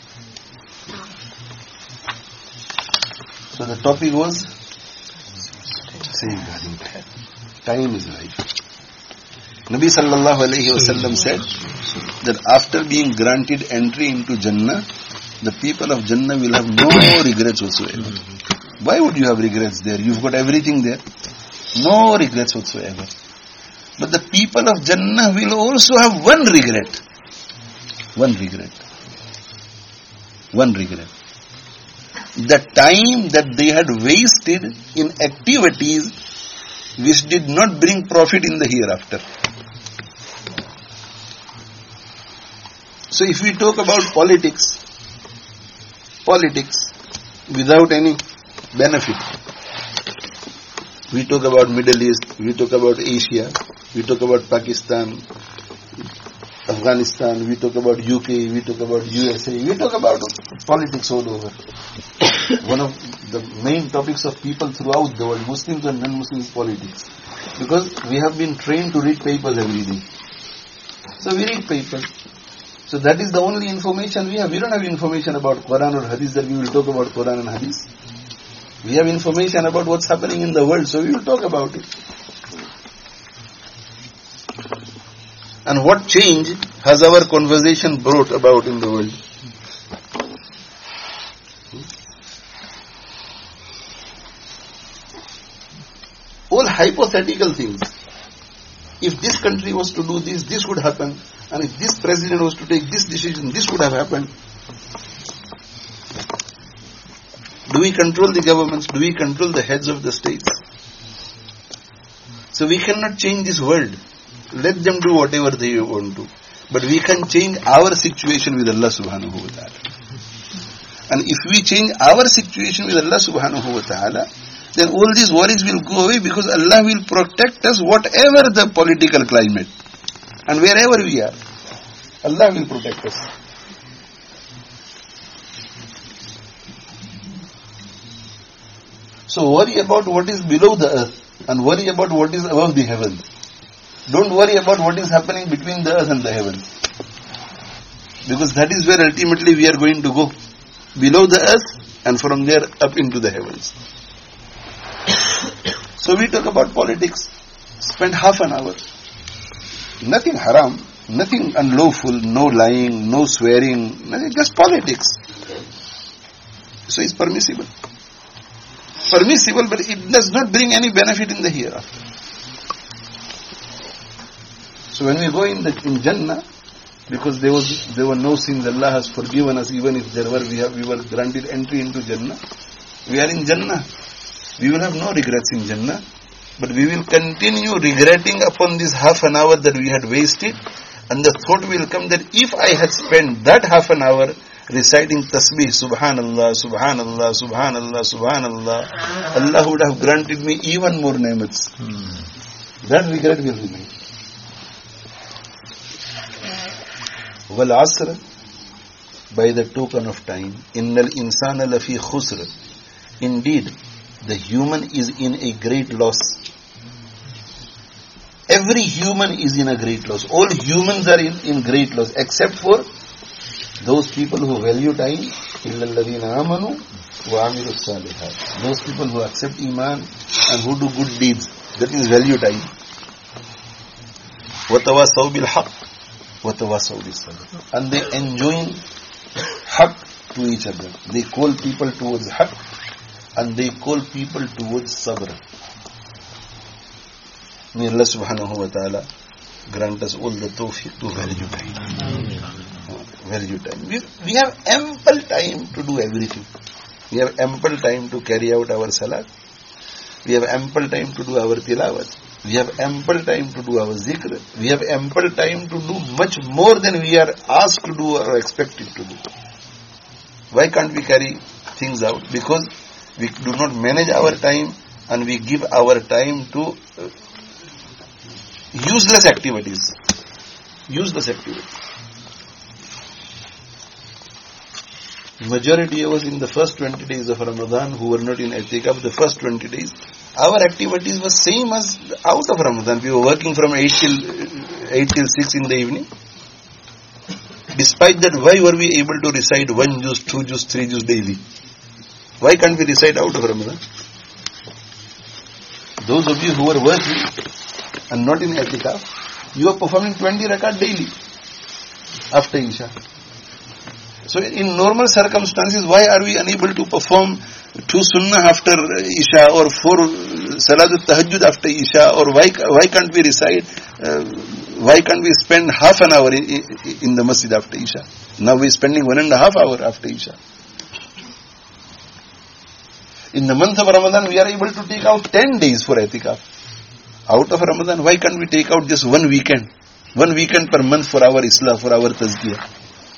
So the topic was safeguarding time. Time is life. Nabi sallallahu alayhi wa sallam said that after being granted entry into Jannah, the people of Jannah will have no regrets whatsoever. Why would you have regrets there? You've got everything there. No regrets whatsoever. But the people of Jannah will also have one regret. One regret. One regret. The time that they had wasted in activities which did not bring profit in the hereafter. So if we talk about politics, politics without any benefit, we talk about Middle East, we talk about Asia, we talk about Pakistan, Afghanistan, we talk about U K, we talk about U S A, we talk about politics all over. One of the main topics of people throughout the world, Muslims and non-Muslims, is politics. Because we have been trained to read papers every day. So we read papers. So that is the only information we have. We don't have information about Quran or Hadith that we will talk about Quran and Hadith. We have information about what's happening in the world, so we will talk about it. And what change has our conversation brought about in the world? All hypothetical things. If this country was to do this, this would happen. And if this president was to take this decision, this would have happened. Do we control the governments? Do we control the heads of the states? So we cannot change this world. Let them do whatever they want to. But we can change our situation with Allah subhanahu wa ta'ala. And if we change our situation with Allah subhanahu wa ta'ala, then all these worries will go away, because Allah will protect us whatever the political climate. And wherever we are, Allah will protect us. So worry about what is below the earth and worry about what is above the heavens. Don't worry about what is happening between the earth and the heavens. Because that is where ultimately we are going to go. Below the earth and from there up into the heavens. So we talk about politics. Spend half an hour. Nothing haram. Nothing unlawful, no lying, no swearing, nothing, just politics. So it's permissible. Permissible, but it does not bring any benefit in the hereafter. So when we go in the in Jannah, because there was there were no sins, Allah has forgiven us. Even if there were, we have we were granted entry into Jannah. We are in Jannah. We will have no regrets in Jannah, but we will continue regretting upon this half an hour that we had wasted, and the thought will come that if I had spent that half an hour reciting tasbih, subhanallah, subhanallah, subhanallah, subhanallah, Allah would have granted me even more ni'mats. Hmm. That regret will remain. Wal asr, by the token of time, innal insana lafi khusr. Indeed, the human is in a great loss. Every human is in a great loss. All humans are in, in great loss, except for those people who value time, illa alladhina amanu wa amilu salihat. Those people who accept iman and who do good deeds. That is value time. Wa tawasaw bil haqq wa tawasaw bis sabr. And they enjoin haqq to each other. They call people towards haqq and they call people towards sabr. May Allah subhanahu wa ta'ala grant us all the tawfiq to value time. Value time. We, we have ample time to do everything. We have ample time to carry out our salat. We have ample time to do our tilawat. We have ample time to do our zikr. We have ample time to do much more than we are asked to do or expected to do. Why can't we carry things out? Because we do not manage our time and we give our time to useless activities. Useless activities. Majority of us in the first twenty days of Ramadan who were not in I'tikaf, the first twenty days, our activities were same as out of Ramadan. We were working from eight till eight till six in the evening. Despite that, why were we able to recite one juz, two juz, three juz daily? Why can't we recite out of Ramadan? Those of you who are working and not in I'tikaf, you are performing twenty rakat daily after Isha. So in normal circumstances, why are we unable to perform two sunnah after Isha or four salatul tahajjud after Isha, or why why can't we recite, uh, why can't we spend half an hour in, in the masjid after Isha? Now we are spending one and a half hour after Isha. In the month of Ramadan, we are able to take out ten days for I'tikaf. Out of Ramadan, why can't we take out just one weekend? One weekend per month for our Islah, for our Tazkiyah.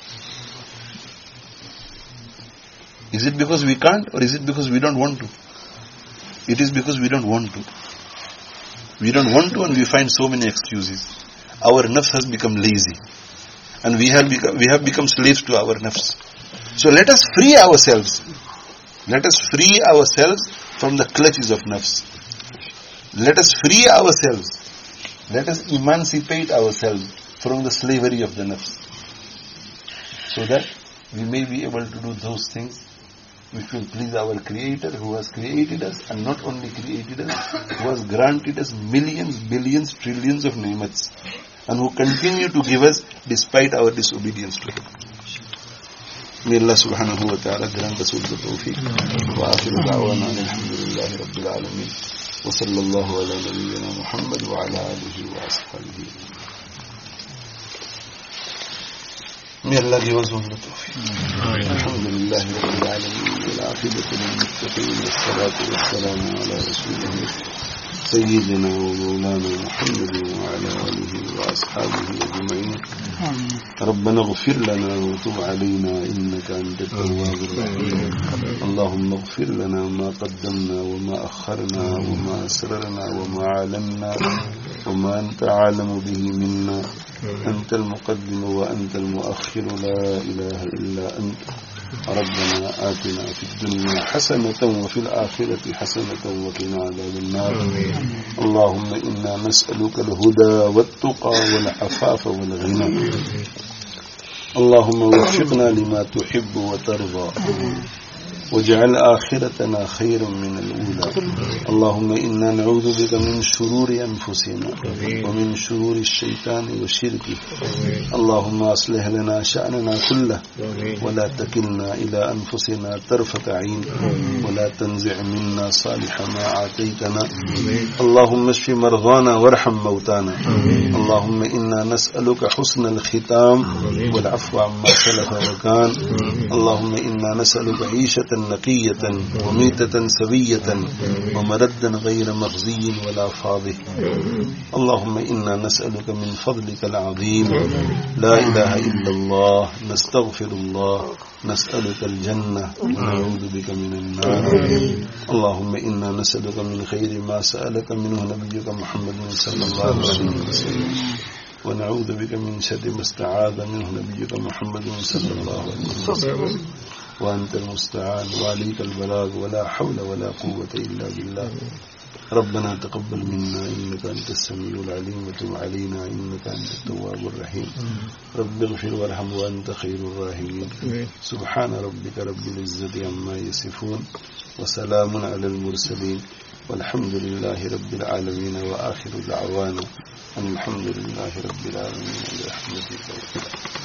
Is it because we can't, or is it because we don't want to? It is because we don't want to. We don't want to, and we find so many excuses. Our nafs has become lazy, and we have become, we have become slaves to our nafs. So let us free ourselves. Let us free ourselves from the clutches of nafs. Let us free ourselves. Let us emancipate ourselves from the slavery of the nafs, so that we may be able to do those things which will please our Creator, who has created us, and not only created us, who has granted us millions, billions, trillions of ni'mats, and who continue to give us despite our disobedience to Him. May Allah subhanahu wa ta'ala grant us all the tawfiq. Wa akhiru da'wana alhamdulillahi rabbil alameen. Wa sallallahu ala nabiyyina Muhammad wa ala alihi wa ashabihi. May Allah give us all the tawfiq. Alhamdulillah rabbil alameen. والعاقبة للمتقين والصلاة والسلام على رسوله سيدنا ومولانا محمد وعلى آله وأصحابه أجمعين. ربنا اغفر لنا وتب علينا إنك أنت التواب الرحيم. اللهم اغفر لنا ما قدمنا وما أخرنا وما أسررنا وما أعلنا وما أنت أعلم به منا. أنت المقدم وأنت المؤخر، لا إله إلا أنت. ربنا آتنا في الدنيا حسنة وفي الآخرة حسنة وقنا عذاب النار. اللهم إنا نسألك الهدى والتقى والعفاف والغنى. اللهم وفقنا لما تحب وترضى. واجعل آخرتنا خيرا من الأولى. اللهم إنا نعوذ بك من شرور أنفسنا ومن شرور الشيطان وشركه. اللهم أصلح لنا شأننا كله ولا تكلنا إلى أنفسنا طرفة عين ولا تنزع منا صالح ما آتيتنا. اللهم اشف مرضانا وارحم موتانا. اللهم إنا نسألك حسن الختام والعفو عما سلف وكان. اللهم إنا نسألك عيشة نقية وميتة سوية ومردا غير مخزي ولا فاضح. اللهم إنا نسألك من فضلك العظيم لا إله إلا الله. نستغفر الله، نسألك الجنة ونعوذ بك من النار. اللهم إنا نسألك من خير ما سألك منه نبيك محمد صلى الله عليه وسلم، ونعوذ بك من شر ما استعاذ منه نبيك محمد صلى الله عليه وسلم. وأنت المستعان وعليك البلاغ ولا حول ولا قوة إلا بالله. ربنا تقبل منا إنك أنت السميع العليم وتب علينا إنك أنت التواب الرحيم. رب اغفر وارحم وأنت خير الراحمين. سبحان ربك رب العزة عما يصفون وسلام على المرسلين والحمد لله رب العالمين. وآخر دعوانا أن الحمد لله رب العالمين برحمتك.